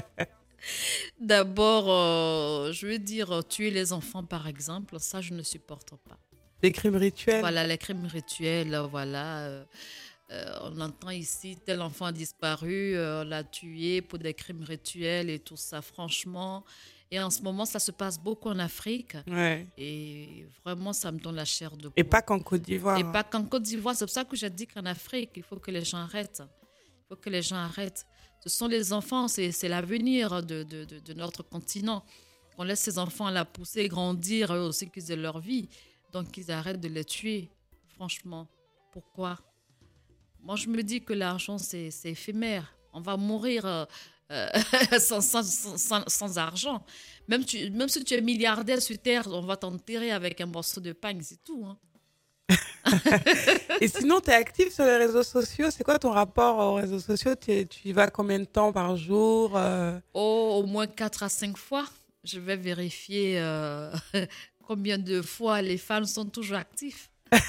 K: D'abord, euh, je veux dire, tuer les enfants, par exemple, ça, je ne supporte pas.
A: Les crimes rituels?
K: Voilà, les crimes rituels, voilà. Euh, euh, on entend ici, tel enfant a disparu, euh, on l'a tué pour des crimes rituels et tout ça, franchement. Et en ce moment, ça se passe beaucoup en Afrique.
A: Ouais.
K: Et vraiment, ça me donne la chair de poule.
A: Et pas qu'en Côte d'Ivoire.
K: Et pas qu'en Côte d'Ivoire. C'est pour ça que j'ai dit qu'en Afrique, il faut que les gens arrêtent. Il faut que les gens arrêtent. Ce sont les enfants, c'est, c'est l'avenir de, de, de, de notre continent. On laisse ces enfants la pousser, grandir, eux aussi qu'ils aient leur vie. Donc, ils arrêtent de les tuer. Franchement, pourquoi? Moi, je me dis que l'argent, c'est, c'est éphémère. On va mourir euh, euh, sans, sans, sans, sans argent. Même, tu, même si tu es milliardaire sur Terre, on va t'enterrer avec un morceau de pain, c'est tout. Hein.
A: Et sinon, tu es active sur les réseaux sociaux. C'est quoi ton rapport aux réseaux sociaux? Tu tu y vas combien de temps par jour? euh...
K: Oh, au moins quatre à cinq fois. Je vais vérifier euh, combien de fois les fans sont toujours actifs.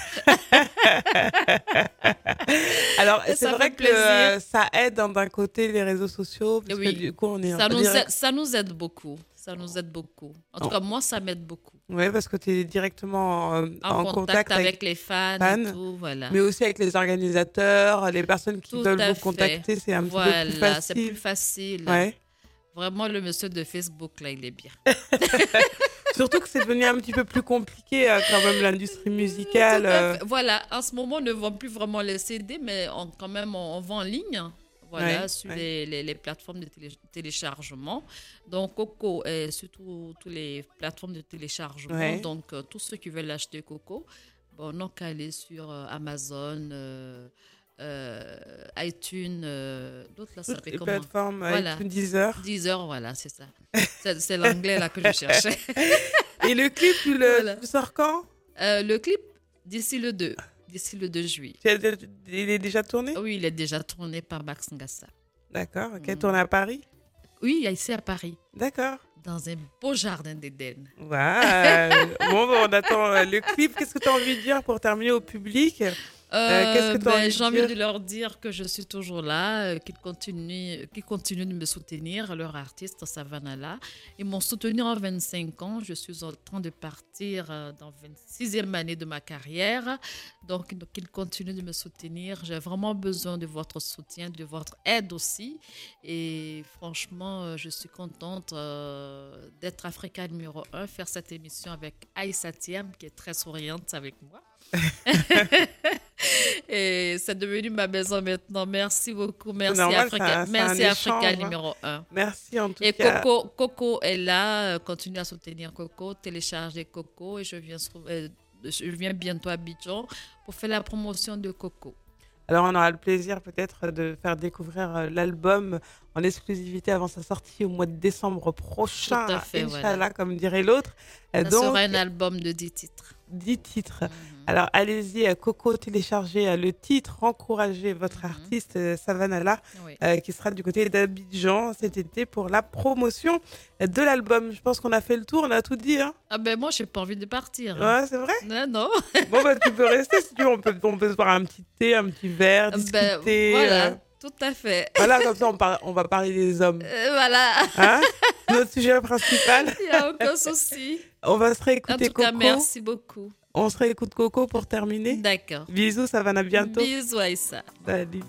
A: Alors,
K: Et
A: c'est
K: ça
A: vrai
K: fait
A: que
K: plaisir.
A: euh, ça aide hein, d'un côté les réseaux sociaux. Parce
K: Oui.
A: que du coup, on est
K: Ça
A: en
K: nous,
A: direct.
K: aide, ça nous aide beaucoup. Ça nous aide beaucoup. En tout
A: Oh.
K: cas, moi, ça m'aide beaucoup.
A: Oui, parce que tu es directement euh,
K: En,
A: en,
K: contact,
A: contact
K: avec,
A: avec,
K: les fans,
A: fans,
K: et tout, voilà.
A: mais aussi avec les organisateurs, les personnes qui
K: Tout
A: veulent
K: à
A: vous
K: fait.
A: contacter. C'est un
K: Voilà,
A: petit peu plus
K: c'est
A: facile.
K: plus facile.
A: Ouais.
K: Vraiment, le monsieur de Facebook, là, il est bien.
A: Surtout que c'est devenu un petit peu plus compliqué euh, quand même l'industrie musicale.
K: Tout à
A: euh.
K: fait. Voilà, en ce moment, on ne vend plus vraiment les C D, mais on, quand même, on, on vend en ligne. Voilà,
A: Ouais,
K: sur
A: ouais.
K: Les, les, les plateformes de télé- téléchargement. Donc, Coco est sur toutes les plateformes de téléchargement.
A: Ouais.
K: Donc, euh, tous ceux qui veulent acheter Coco, bon, n'ont qu'à aller sur euh, Amazon, euh, euh, iTunes, euh, d'autres là, ça
A: Toutes
K: fait
A: les
K: comment?
A: plateformes,
K: Voilà.
A: iTunes, Deezer.
K: Deezer, voilà, c'est ça. C'est, c'est l'anglais là que je cherchais.
A: Et le clip, tu le
K: Voilà.
A: tu sors quand?
K: Euh, le clip, d'ici le deux. D'ici le deux juillet.
A: Tu as- Il est déjà tourné?
K: Oui, il est déjà tourné par Max Ngassa.
A: D'accord. Ok,
K: Mm.
A: tourné à Paris?
K: Oui, il est ici à Paris,
A: D'accord.
K: dans un beau jardin d'Éden.
A: Ouais. Bon, bon, on attend euh, le clip. Qu'est-ce que tu as envie de dire pour terminer au public? Euh, qu'est-ce que t'as
K: ben,
A: envie de
K: j'ai envie
A: dire
K: de leur dire que je suis toujours là, euh, qu'ils continuent, qu'ils continuent de me soutenir, leur artiste Savanala. Ils m'ont soutenu en vingt-cinq ans. Je suis en train de partir euh, dans la vingt-sixième année de ma carrière. Donc, donc, ils continuent de me soutenir. J'ai vraiment besoin de votre soutien, de votre aide aussi. Et franchement, euh, je suis contente euh, d'être Africa numéro un, faire cette émission avec Aïssa Thiam, qui est très souriante avec moi. Et c'est devenu ma maison maintenant. Merci beaucoup. Merci
A: normal,
K: Africa,
A: c'est un- c'est
K: Merci
A: un
K: Africa
A: échange, hein.
K: numéro un.
A: Merci en tout
K: Et
A: cas.
K: Coco, Coco est là. euh, Continue à soutenir Coco. Téléchargez Coco. Et je viens, sur- euh, je viens bientôt à Abidjan pour faire la promotion de Coco.
A: Alors, on aura le plaisir peut-être de faire découvrir euh, l'album en exclusivité avant sa sortie au mois de décembre prochain.
K: Tout à fait,
A: Inch'Allah,
K: voilà.
A: comme dirait l'autre. Euh,
K: Ça
A: donc,
K: sera un album de dix titres.
A: dix titres. Mm-hmm. Alors allez-y, Coco, téléchargez le titre, encouragez votre mm-hmm. artiste euh, Savanala, oui. euh, qui sera du côté d'Abidjan cet été pour la promotion de l'album. Je pense qu'on a fait le tour, on a tout dit. Hein.
K: Ah ben moi, j'ai pas envie de partir.
A: Hein. Ouais, c'est vrai?
K: Non, non.
A: Bon, bah, tu peux rester si tu veux. On peut, on peut se boire un petit thé, un petit verre, discuter.
K: Ben, voilà.
A: Euh...
K: Tout à fait.
A: Voilà, comme ça, on, par... on va parler des hommes.
K: Euh, voilà.
A: Hein? Notre sujet principal.
K: Il n'y a aucun souci.
A: On va se réécouter Coco.
K: En tout cas, merci beaucoup.
A: On se réécoute Coco pour terminer.
K: D'accord.
A: Bisous, ça va, à bientôt.
K: Bisous, Aïssa.
A: Salut.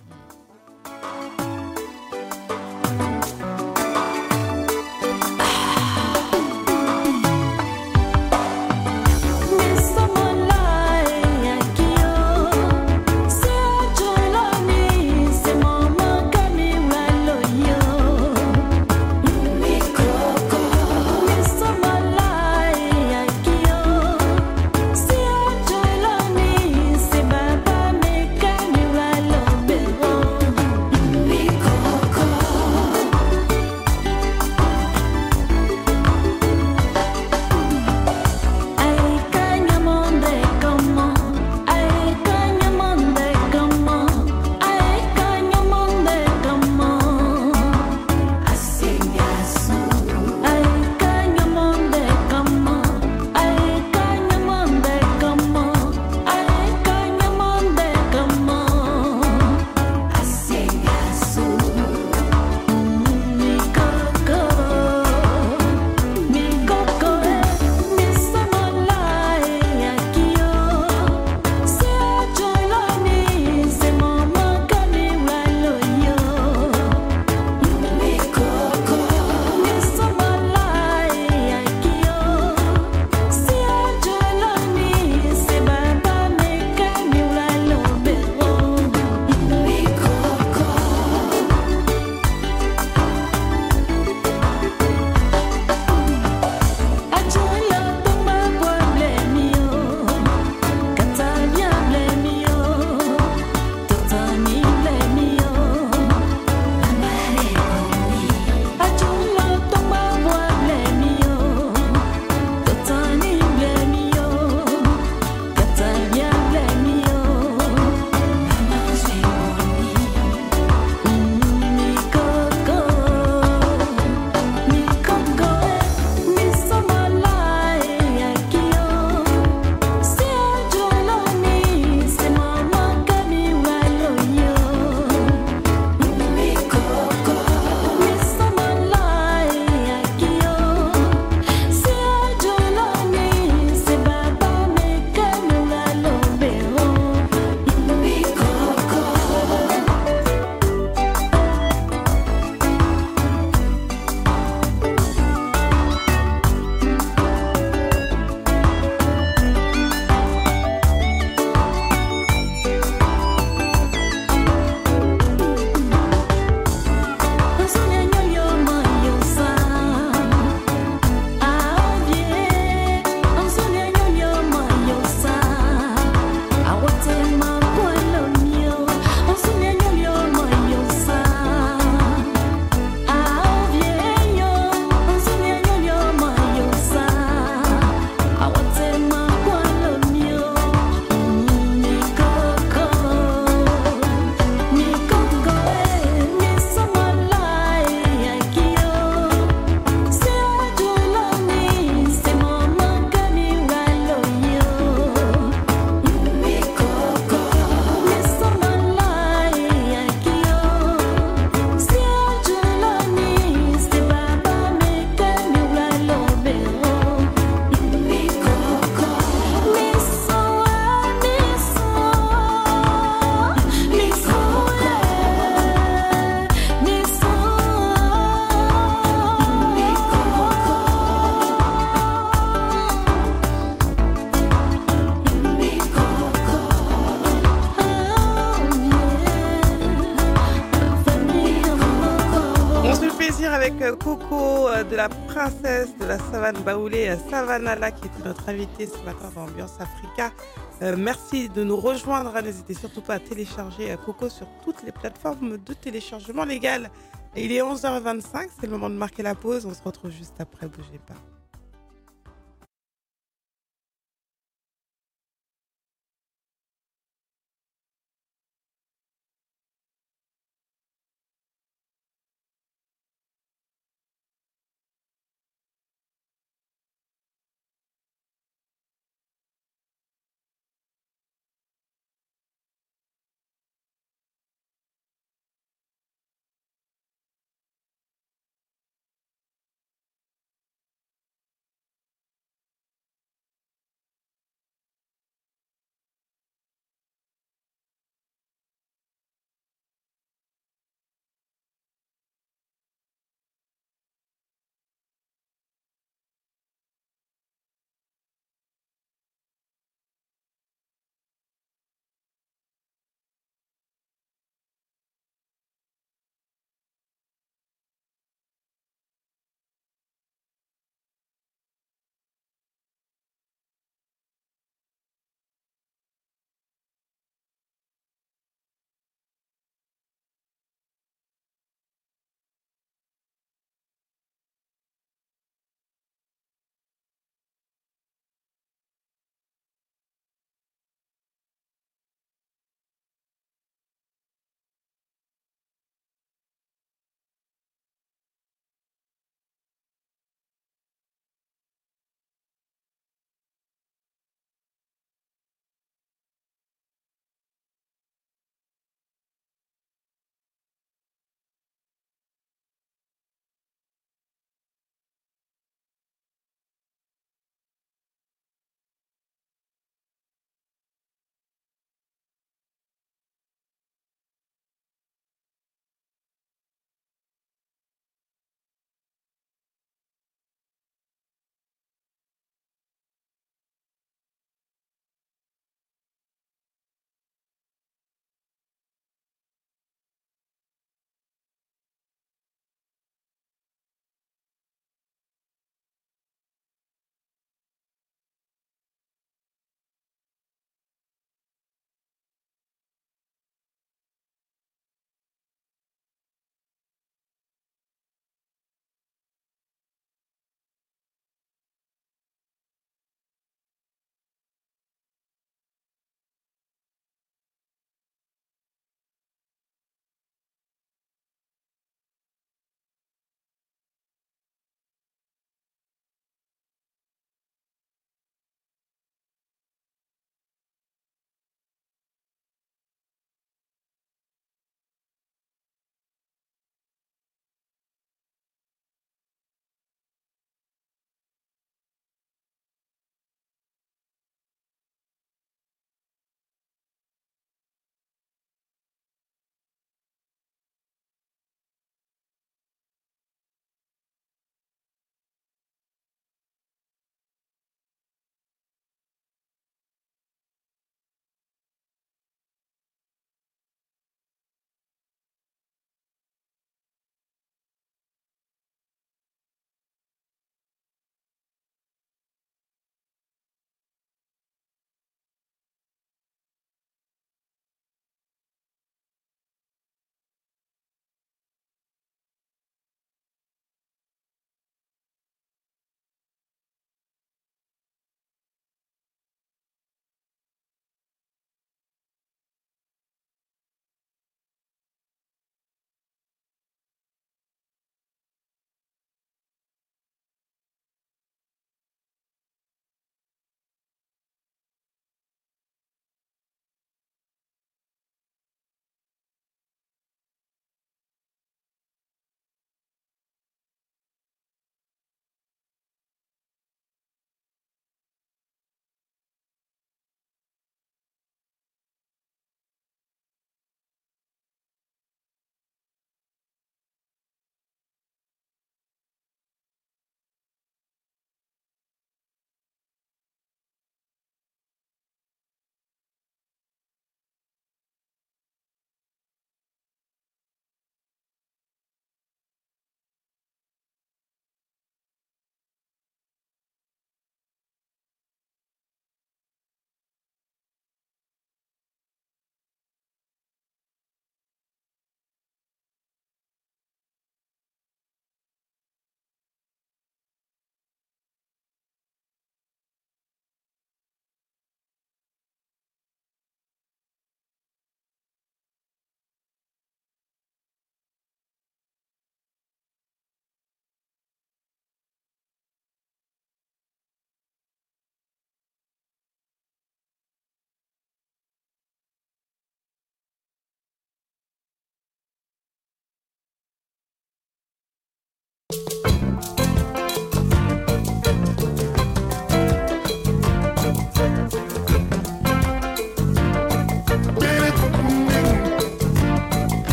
A: avec Coco de la princesse de la savane baoulée, Savanala, qui était notre invitée ce matin dans Ambiance Africa. Euh, merci de nous rejoindre. N'hésitez surtout pas à télécharger Coco sur toutes les plateformes de téléchargement légal. Et il est onze heures vingt-cinq, c'est le moment de marquer la pause. On se retrouve juste après, bougez pas.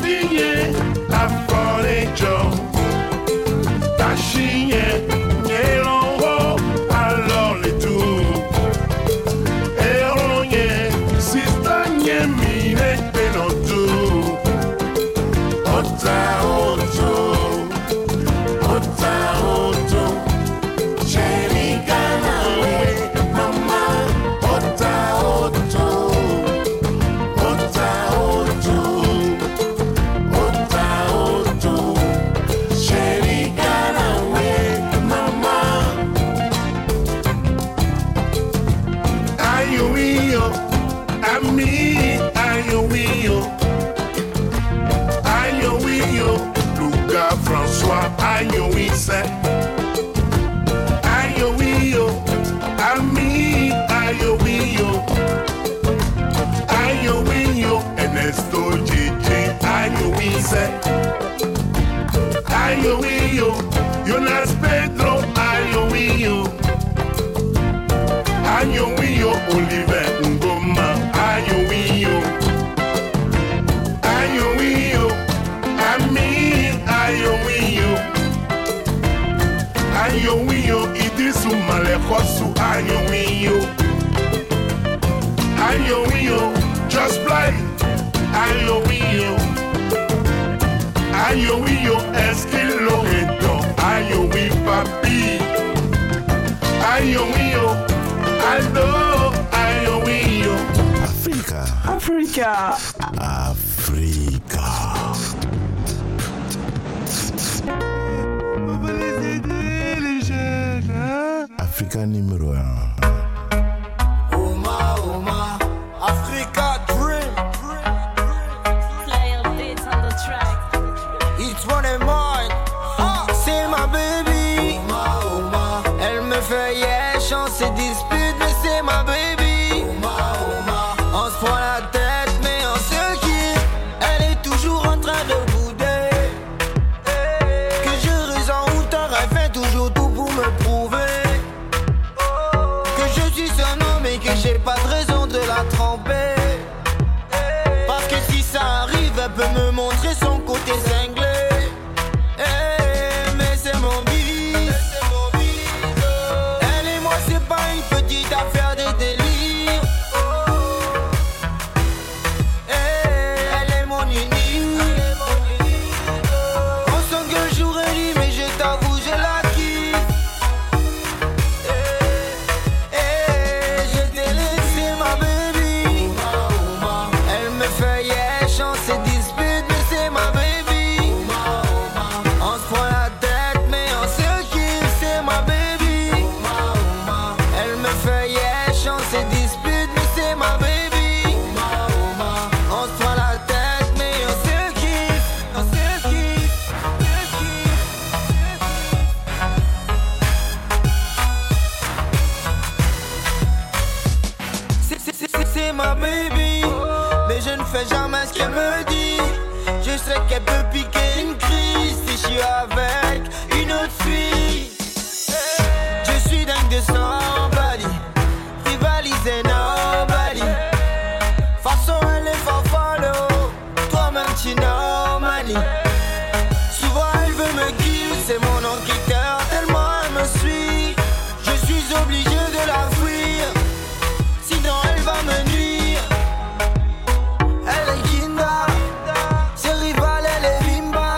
L: Vinye, Afonejo, Tachinye, Nyelongo, alors les tours. Eronye, Sistanye, Mine, Penotou. Ota, Oto, Ota, Oto, Cherigana, Mama, Ota, Oto, Ota, Oto, Ota, Oto, Cherigana, Mama. Ayo, Io, Ami, Ayo, Io. Ayo Io, Luca François, Ayo Issa. Ayo Io, Ami, Ayo Io. Ayo Io, Ernesto Gigi, Ayo Issa. Ayo Io, Jonas Pedro, Ayo Io. Ayo Io, Oliver Ngoma, Ayo Io. Ayo Io, Ami, Ayo Io. Ayo Io, Idisu Malekosu, Ayo Io. Ayo Io, Just Play, Ayo Io. Ayo Io, Esquilo Edo, Ayo Io, Papi. Ayo Io, Aldo, Ayo Io.
E: Africa.
F: Africa.
E: Africa. Africa numéro un.
C: Oma, Oma, Africa Dream.
M: Player beats on the track.
C: It's one of mine. Ah, c'est ma baby. Oma, Oma, elle me fait yesh, on se dispute, mais c'est ma baby. Oma, Oma, on se prend la tête, mais on se kiffe. Elle est toujours en train de bouder. Que je ressens ou tort, elle fait toujours tout pour me prouver que je suis son homme et que j'ai pas de raison de la tromper. Parce que si ça arrive, elle peut me montrer son côté cinglé. Eh, mais c'est mon bis. Elle et moi, c'est pas une petite affaire de délire. Eh, elle est mon nini. On s'engueule jour et nuit, mais je t'avoue, je la kiffe. Eh, eh, je t'ai laissé ma baby. Elle me fait yesh, on se dispute, mais c'est ma baby. On se prend la tête, mais on se kiffe, c'est ma baby. Elle me fait yesh, on se dispute, mais c'est ma baby. On se prend la tête, mais on se kiffe, on se kiffe, on se kiffe. C'est- c'est- c'est- c'est- C'est ma baby, mais je ne fais jamais ce qu'elle me dit. Je sais qu'elle peut piquer une crise si je suis avec une autre fille. Je suis dingue de somebody, rivaliser nobody. Façon elle est follow, toi-même tu know money. Souvent elle veut me kill, c'est mon enquêteur, tellement elle me suit. Je suis obligé de la fuir, sinon elle va me nuire. Elle est Kinda, ses rivales elle est Bimba.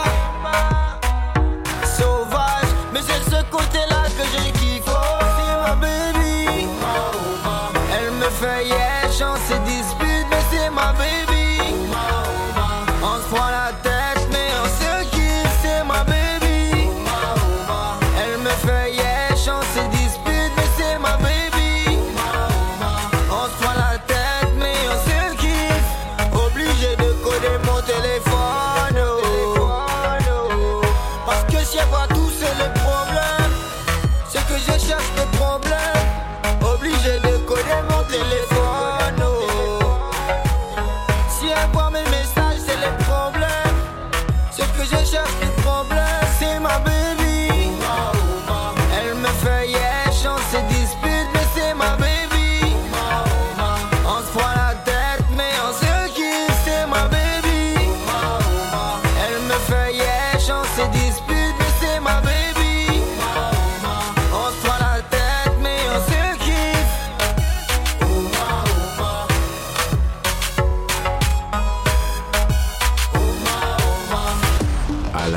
C: Sauvage, mais c'est ce côté-là que je kiffe. Oh, c'est ma baby.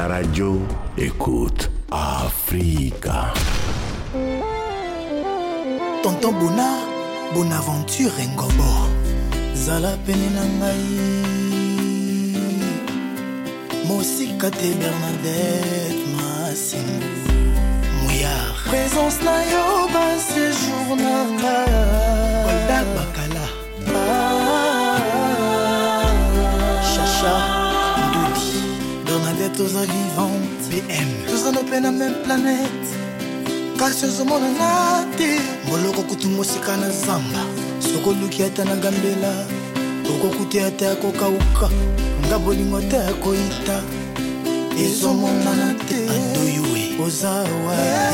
E: la radio, écoute Africa.
M: Tonton Bona, Bonaventure Ngobo. Zala Penenangaï. Mosika te Bernadette Massim. Mouillard. Présence na yo ba séjour nanga. Kolda Bakala. Chacha Ndoudi. Bernadette aux vivante. B M. Tous en open la même planète. Gracieuse mon anate. Moloko kutu mosika na zamba. Soko luki ata na gambela. Oko kuti ata kokauka. Ngabolingo te akoita. Ezo monana te Andoyoué Ozawa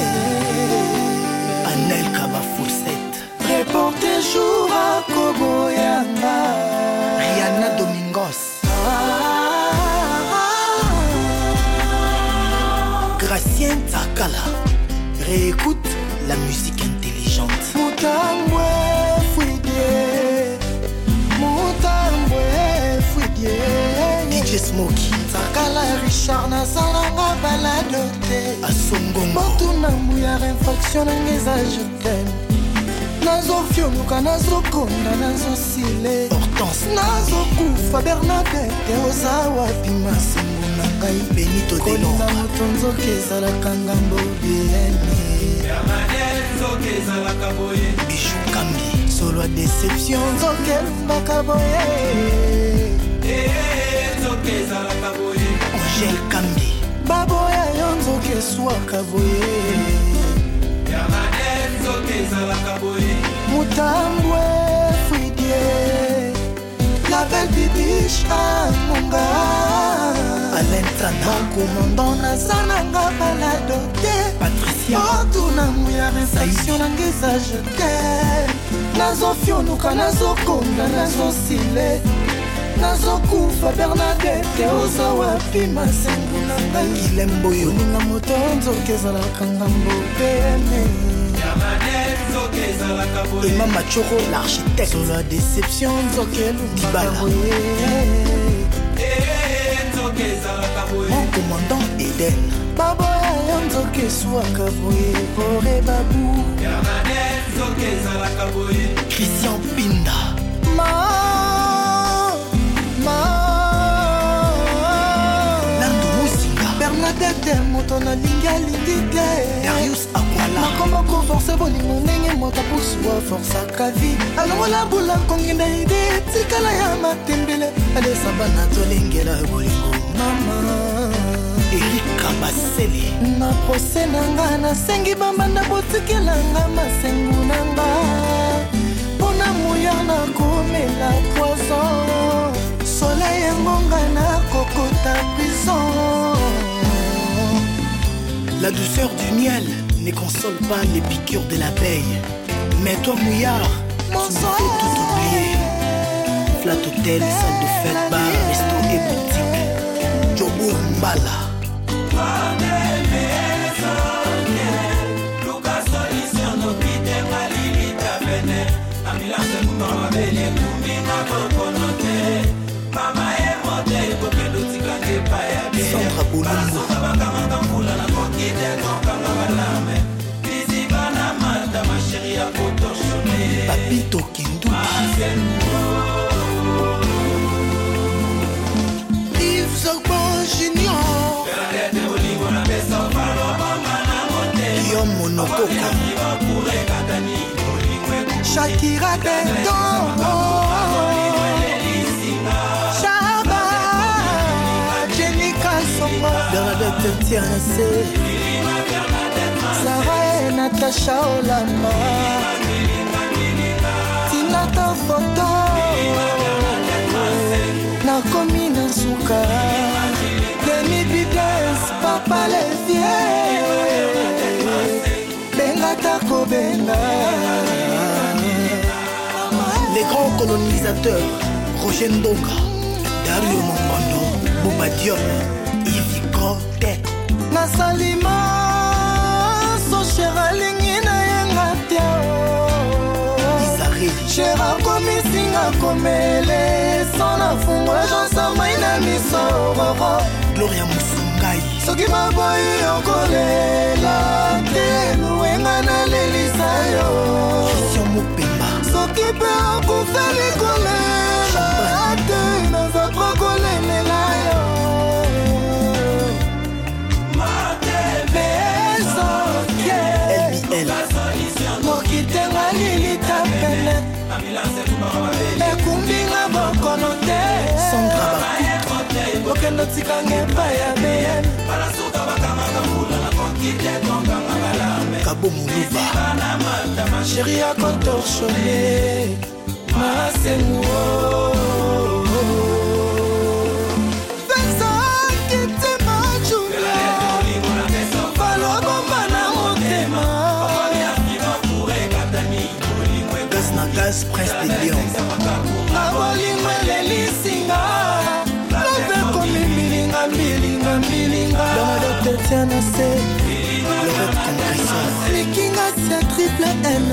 M: Anel Kaba Foussette Reporter jour à Koboyanga Rihanna Domingos Gracien Takala. Réécoute la musique intelligente. Moutambwe Fouidé Moutambwe Fouidé D J Smokey Takala Richard Nazalanga baladote Asongongo Motuna mouya réfraction Ngeza je t'aime Nazo fionuka nazo konda nazo sile Hortense Nazo kufa Bernadette Ozawa Pima Simbu Nangai Benito Delonga Motonzo Kezala Kangambo Biene Bernadette Zokezala Kaboye Bijou Kambi Solo à déception Zokelumba Kaboye Zokezala Kaboye Angèle Kambi Baboya Yonzo Keswa Kaboye Bernadette Zokezala Kaboye Moutambwe Fouidé La belle bibiche Amunga Alain Tana Commandant Nazananga Baladote Patricia Otuna Mouya Réflexion Nangeza je t'aime Nazo Fionuka Nazo Konda Nazo Sile Nazo Kufa Bernadette Ozawa Pima Sengu Nangai Ilembo Yoninga Motonzo Kezala Kangambo Bene Et Mama Choro l'architecte Sur la déception Zokelu Dibala Mon commandant Eden Baboya Yonzoke Soua Kaboye Bore Babou Christian Pinda Ma Ma Lando Musinga Bernadette Motona Linga Lindide Darius Akwala Makomoko force bolingo nenge mota puswa force kavi Alongola bula kongenda ide Tikala ya matembele Ale sabana tolengela bolingo Mama Eric Kabasele Na prose nanga na sengi bamba na botikela nga masengu nanga Pona mouya na komela poison Soleil ngonga na kokota prison. La douceur du miel ne console pas les piqûres de l'abeille. Mais toi mouillard, tu me fais tout oublier. Flat hôtel, salle de fête, bar, resto et boutique. Jobo Mbala. Sandra Boulungo Papito Kindu Yves Zogbo Junior Guillaume Monokoko Shakira Benton Bernadette Tianase Sarah et Natacha Olama Tinata Foto Nakomi Nasuka Demi Bides Papa Levier Bengata Kobenga. Les grands colonisateurs Roger Ndonga Dario Mongondo Boba Diop Nasalima so chera lingi na yenga teo chera komisinga komele sona fungwa jansa maina miso Gloria Musungai Ngai soki maboyi okolela te luwenga na lelisa yo Christian Mopemba soki pe okufeli kolela te naza prokolelela yo Bezoke mokitenga lilita pene ekumbinga bokono te Sandra Bakutre okendo tikange paya beyeni Kabo Moulouba Chéri à contorsionné Masengo Fesa kite majula Falo bomba na motema Gaz na gaz Prince de Lyon Aboli mwele lisinga Lave komi milinga milinga milinga Dama docteur tiana se Lorette compresseur Flikinga c'est triple N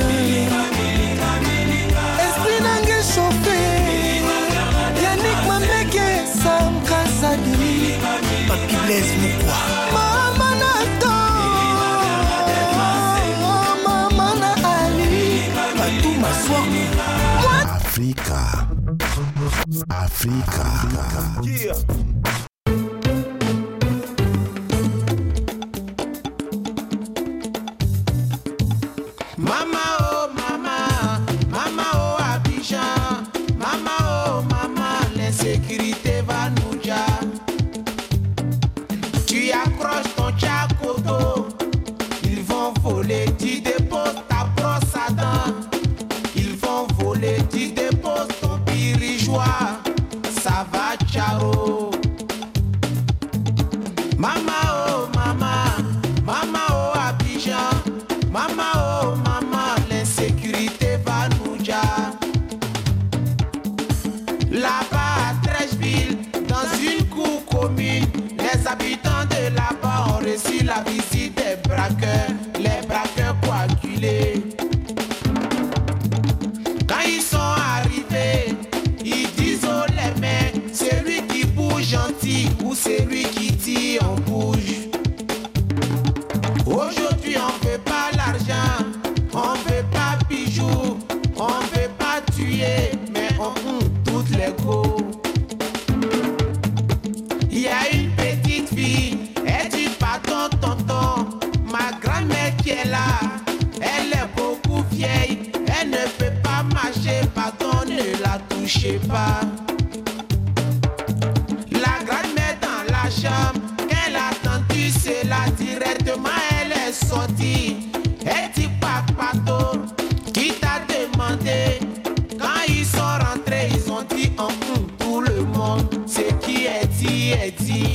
M: Esprit nange chauffé Yannick Mameke Sam Kasadi Papi Blaise Moukwa Mama Nato Mama na Ali Patou Massoir
E: Africa Africa
M: Yeah
N: Mama oh mama, mama oh Abidjan, mama oh mama, l'insécurité va nous ja. Tu accroches ton chakoto, ils vont voler, tu déposes ta brosse à dents. Ils vont voler, tu déposes ton pirigeois, ça va charo. Mama oh mama, mama oh Abidjan, mama oh mama, l'insécurité va nous ja. Là-bas à Trècheville, dans une cour commune, les habitants de là-bas ont reçu la visite des braqueurs, les braqueurs coagulés. Quand ils sont arrivés, ils disent oh les mains, celui qui bouge gentil ou celui qui tire on bouge. Aujourd'hui on veut pas l'argent, on veut pas bijoux, on veut pas tuer, mais on compte toutes les go. Il y a une petite fille, elle dit pas ton tonton, ma grand-mère qui est là, elle est beaucoup vieille, elle ne peut pas marcher, pardon, ne la touchez pas. La grand-mère dans la chambre, elle a entendu cela directement, elle est sortie. Elle dit papato, qui t'a demandé? Quand ils sont rentrés, ils ont dit en hum, tout le monde. Ce qui est dit, est dit.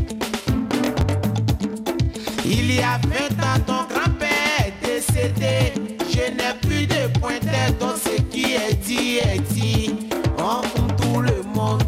N: Il y a vingt ans, ton grand-père est décédé. Je n'ai plus de pointeur, donc ce qui est dit, est dit. En hum, tout le monde.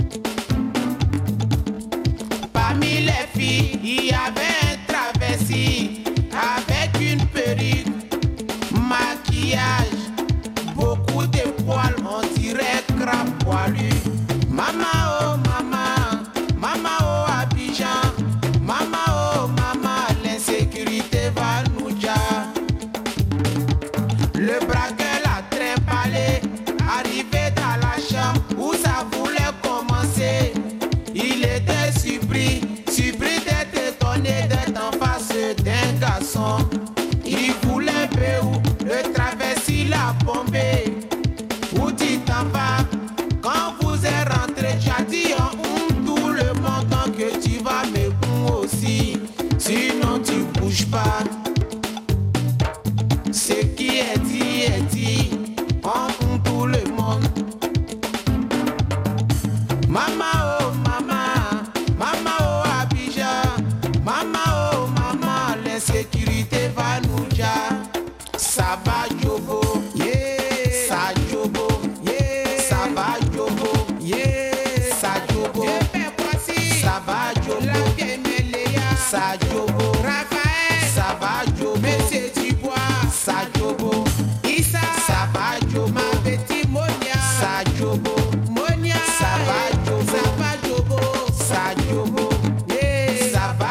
N: Parmi les filles, il y avait un travesti avec une perruque, maquillage, beaucoup de poils, on dirait crabe poilu. Mama oh mama, mama oh Abidjan, mama oh mama, l'insécurité va nous ja. Le braqueur l'a trimballé, arrivé dans la chambre où ça voulait commencer. Il était surpris, surpris d'être étonné d'être en face d'un garçon. Il voulait béou, le travesti l'a bombé. Où tu t'en vas? Quand vous êtes rentré, tu as dit en hum, tout le monde tant que tu vas me hum aussi. Sinon tu bouges pas. Ce qui est dit est dit. En hum, tout le monde. Mama oh mama, mama oh Abidjan, mama oh mama, l'insécurité va nous ja. Ça va Jobo, yeah, ça Jobo, yeah, ça va Jobo, yeah, ça Jobo, ça va Jobo, ça Jobo, Raphaël, ça va Jobo, Monsieur Dubois, ça Jobo, Issa, ça va Jobo, ma petite Monia, ça Jobo, Monia, ça va Jobo, ça va Jobo, ça Jobo, yeah, ça va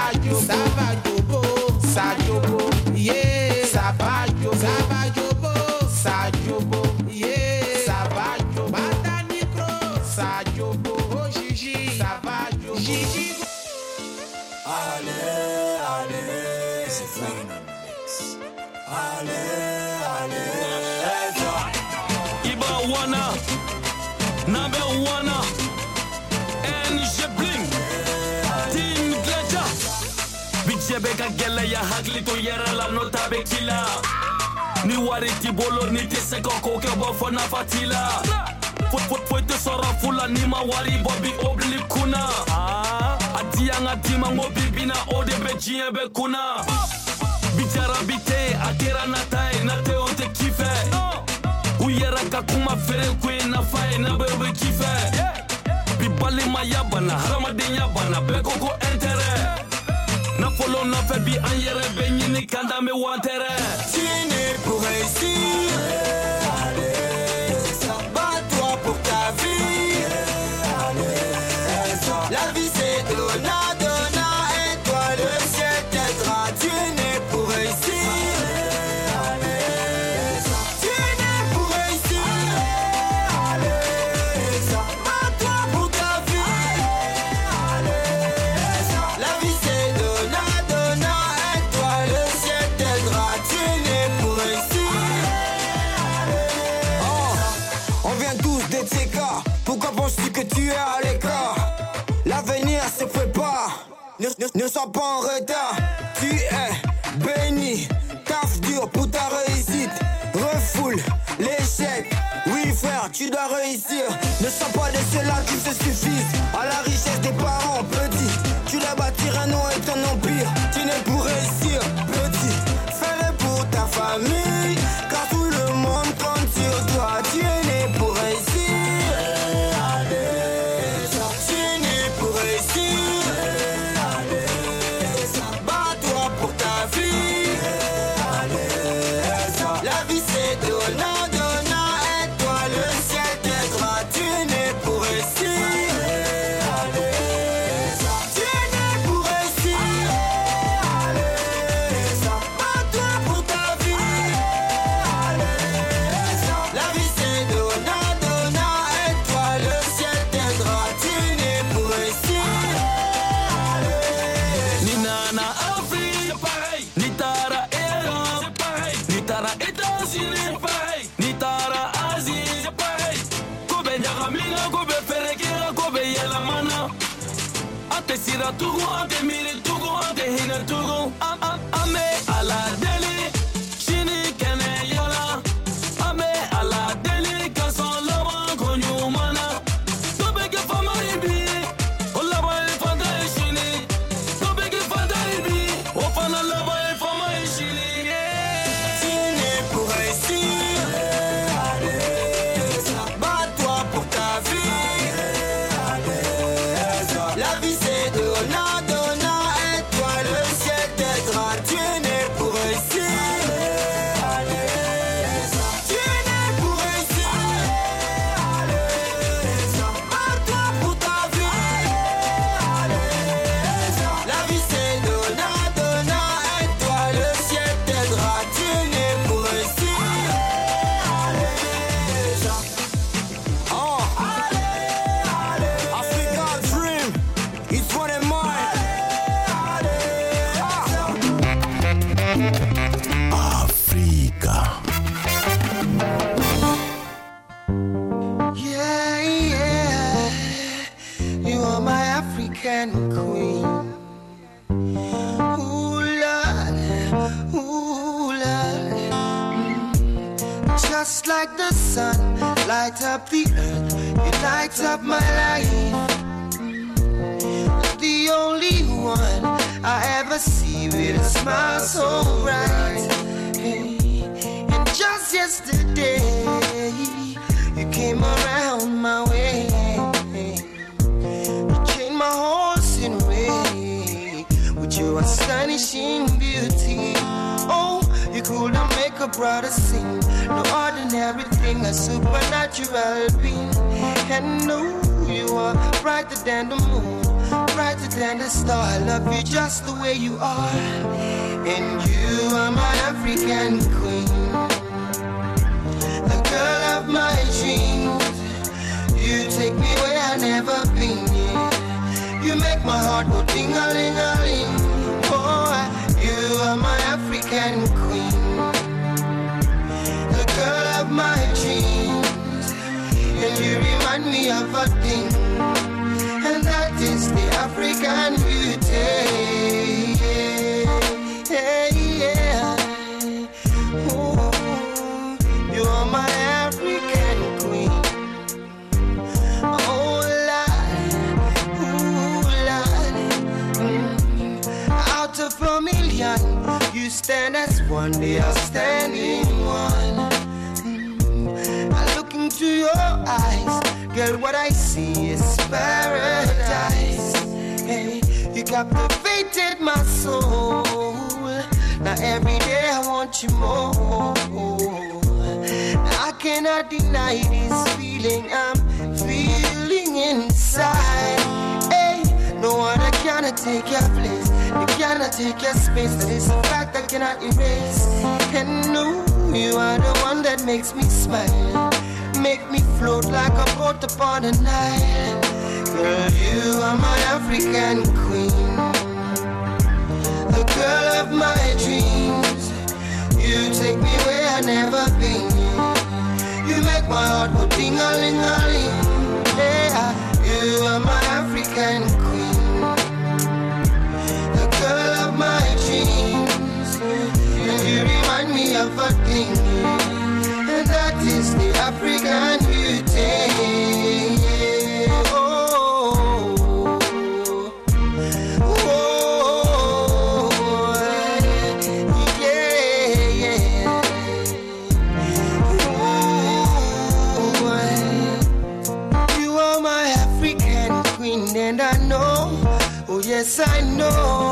C: Allez, allez, Iba Wana, Nabe Wana, N G Bling, Team Gleja. Bijebeka gela ya hagli to yera la nota be kila. Ni wari ti bolo ni te seko koke bo fona fatila. Fot fot fot te sora fula ni ma wari bobi obli kuna. Adia ngati mango bibina ode be jie be kuna. Bijara bite akira natai na te on te kife. Uyera kakuma fere kwe na fai na bebe kife. Bibali ma yabana haramade yabana be koko entere. Na follow na fait bi en yere be nyini kanda me wantere.
M: Tu es né pour réussir. Allez, bats-toi pour ta vie. Allez, la vie c'est donna, donna, et toi le ciel t'aidera. Tu es né pour réussir. Allez, tu es né pour réussir. Allez, bats-toi pour ta vie. Allez, la vie c'est donna, donna, et toi le ciel t'aidera. Tu es né pour réussir. Oh, on vient tous des T K. Pourquoi penses-tu que tu es à l'écart? L'avenir se prépare. Ne, ne, ne sois pas en retard. Tu es béni. Taf dur pour ta réussite. Refoule l'échec. Oui frère, tu dois réussir. Ne sois pas de ceux-là qui se suffisent à la richesse des parents petits. Tu dois bâtir un nom et ton empire. Tu n'es pour réussir petit. Fais-le pour ta famille, car tout le monde compte sur toi. Tu es né pour réussir. Tu es né pour réussir. Bats-toi pour ta vie. La vie c'est donna, donna, et toi le ciel t'aidera. Tu es né pour réussir. Tu es né pour réussir. Bats-toi pour ta vie. La vie c'est donna, donna, et toi le ciel t'aidera. Tu es né pour réussir.
C: Ninana Afrique, c'est pareil. Nitara Europe, c'est pareil. Nitara États-Unis, c'est pareil. Nitara Asie, c'est pareil. Kobe Nyakamina, Kobe Ferekira, Kobe Yelamana. Ate Sira Togo, Ate Miri Togo, Ate Hina Togo. Am Am Ame Ala Deli, Shini Kene Yala. Ame Ala Deli, Kason Lama Konyumana. Kobe Ke Famaribi, Olaba Elfanta Shini. Kobe Ke Fantaribi, Ofana Laba Elfama Shini.
M: Tu es né pour réussir. Bats-toi pour ta vie. La vie c'est donna, donna, et toi le ciel t'aidera. Tu es né pour réussir. Tu es né pour réussir. Bats-toi pour ta vie. La vie c'est donna, donna, et toi le ciel t'aidera. Tu es né pour réussir. Oh, African dream, it's one of mine.
E: Africa.
M: Yeah, yeah, you are my African queen. Ooh, Lord, ooh, Lord. Mm. Just like the sun, light up the earth, you light up my life. Mm. The only one I ever see with a smile so bright. Hey. And just yesterday, you came around my way. You changed my horse in way with your astonishing beauty. Oh, you couldn't make a brother sing. No ordinary thing, a supernatural being. And no, you are brighter than the moon, brighter than the star. I love you just the way you are. And you are my African queen, the girl of my dreams. You take me where I've never been, yeah. You make my heart go ding-a-ling-a-ling. Oh, you are my a thing, and that is the African beauty. Yeah, yeah. Ooh, you are my African queen. Oh Lord, ooh Lord. Mm. Out of a million, you stand as one, the outstanding one. Mm. I look into your eyes, girl, what I see is paradise. Hey, you captivated my soul. Now every day I want you more. I cannot deny this feeling I'm feeling inside. Hey, no one cannot take your place. You cannot take your space. That is a fact I cannot erase. And no, you are the one that makes me smile, make me float like a boat upon the Nile. Girl, you are my African queen, the girl of my dreams. You take me where I've never been. You make my heart go ding-a-ling-a-ling. Yeah, you are my African queen, the girl of my dreams. And you remind me of a thing, and that is the African beauty. Oh, oh, yeah, yeah. Oh, you are my African queen, and I know, oh yes I know,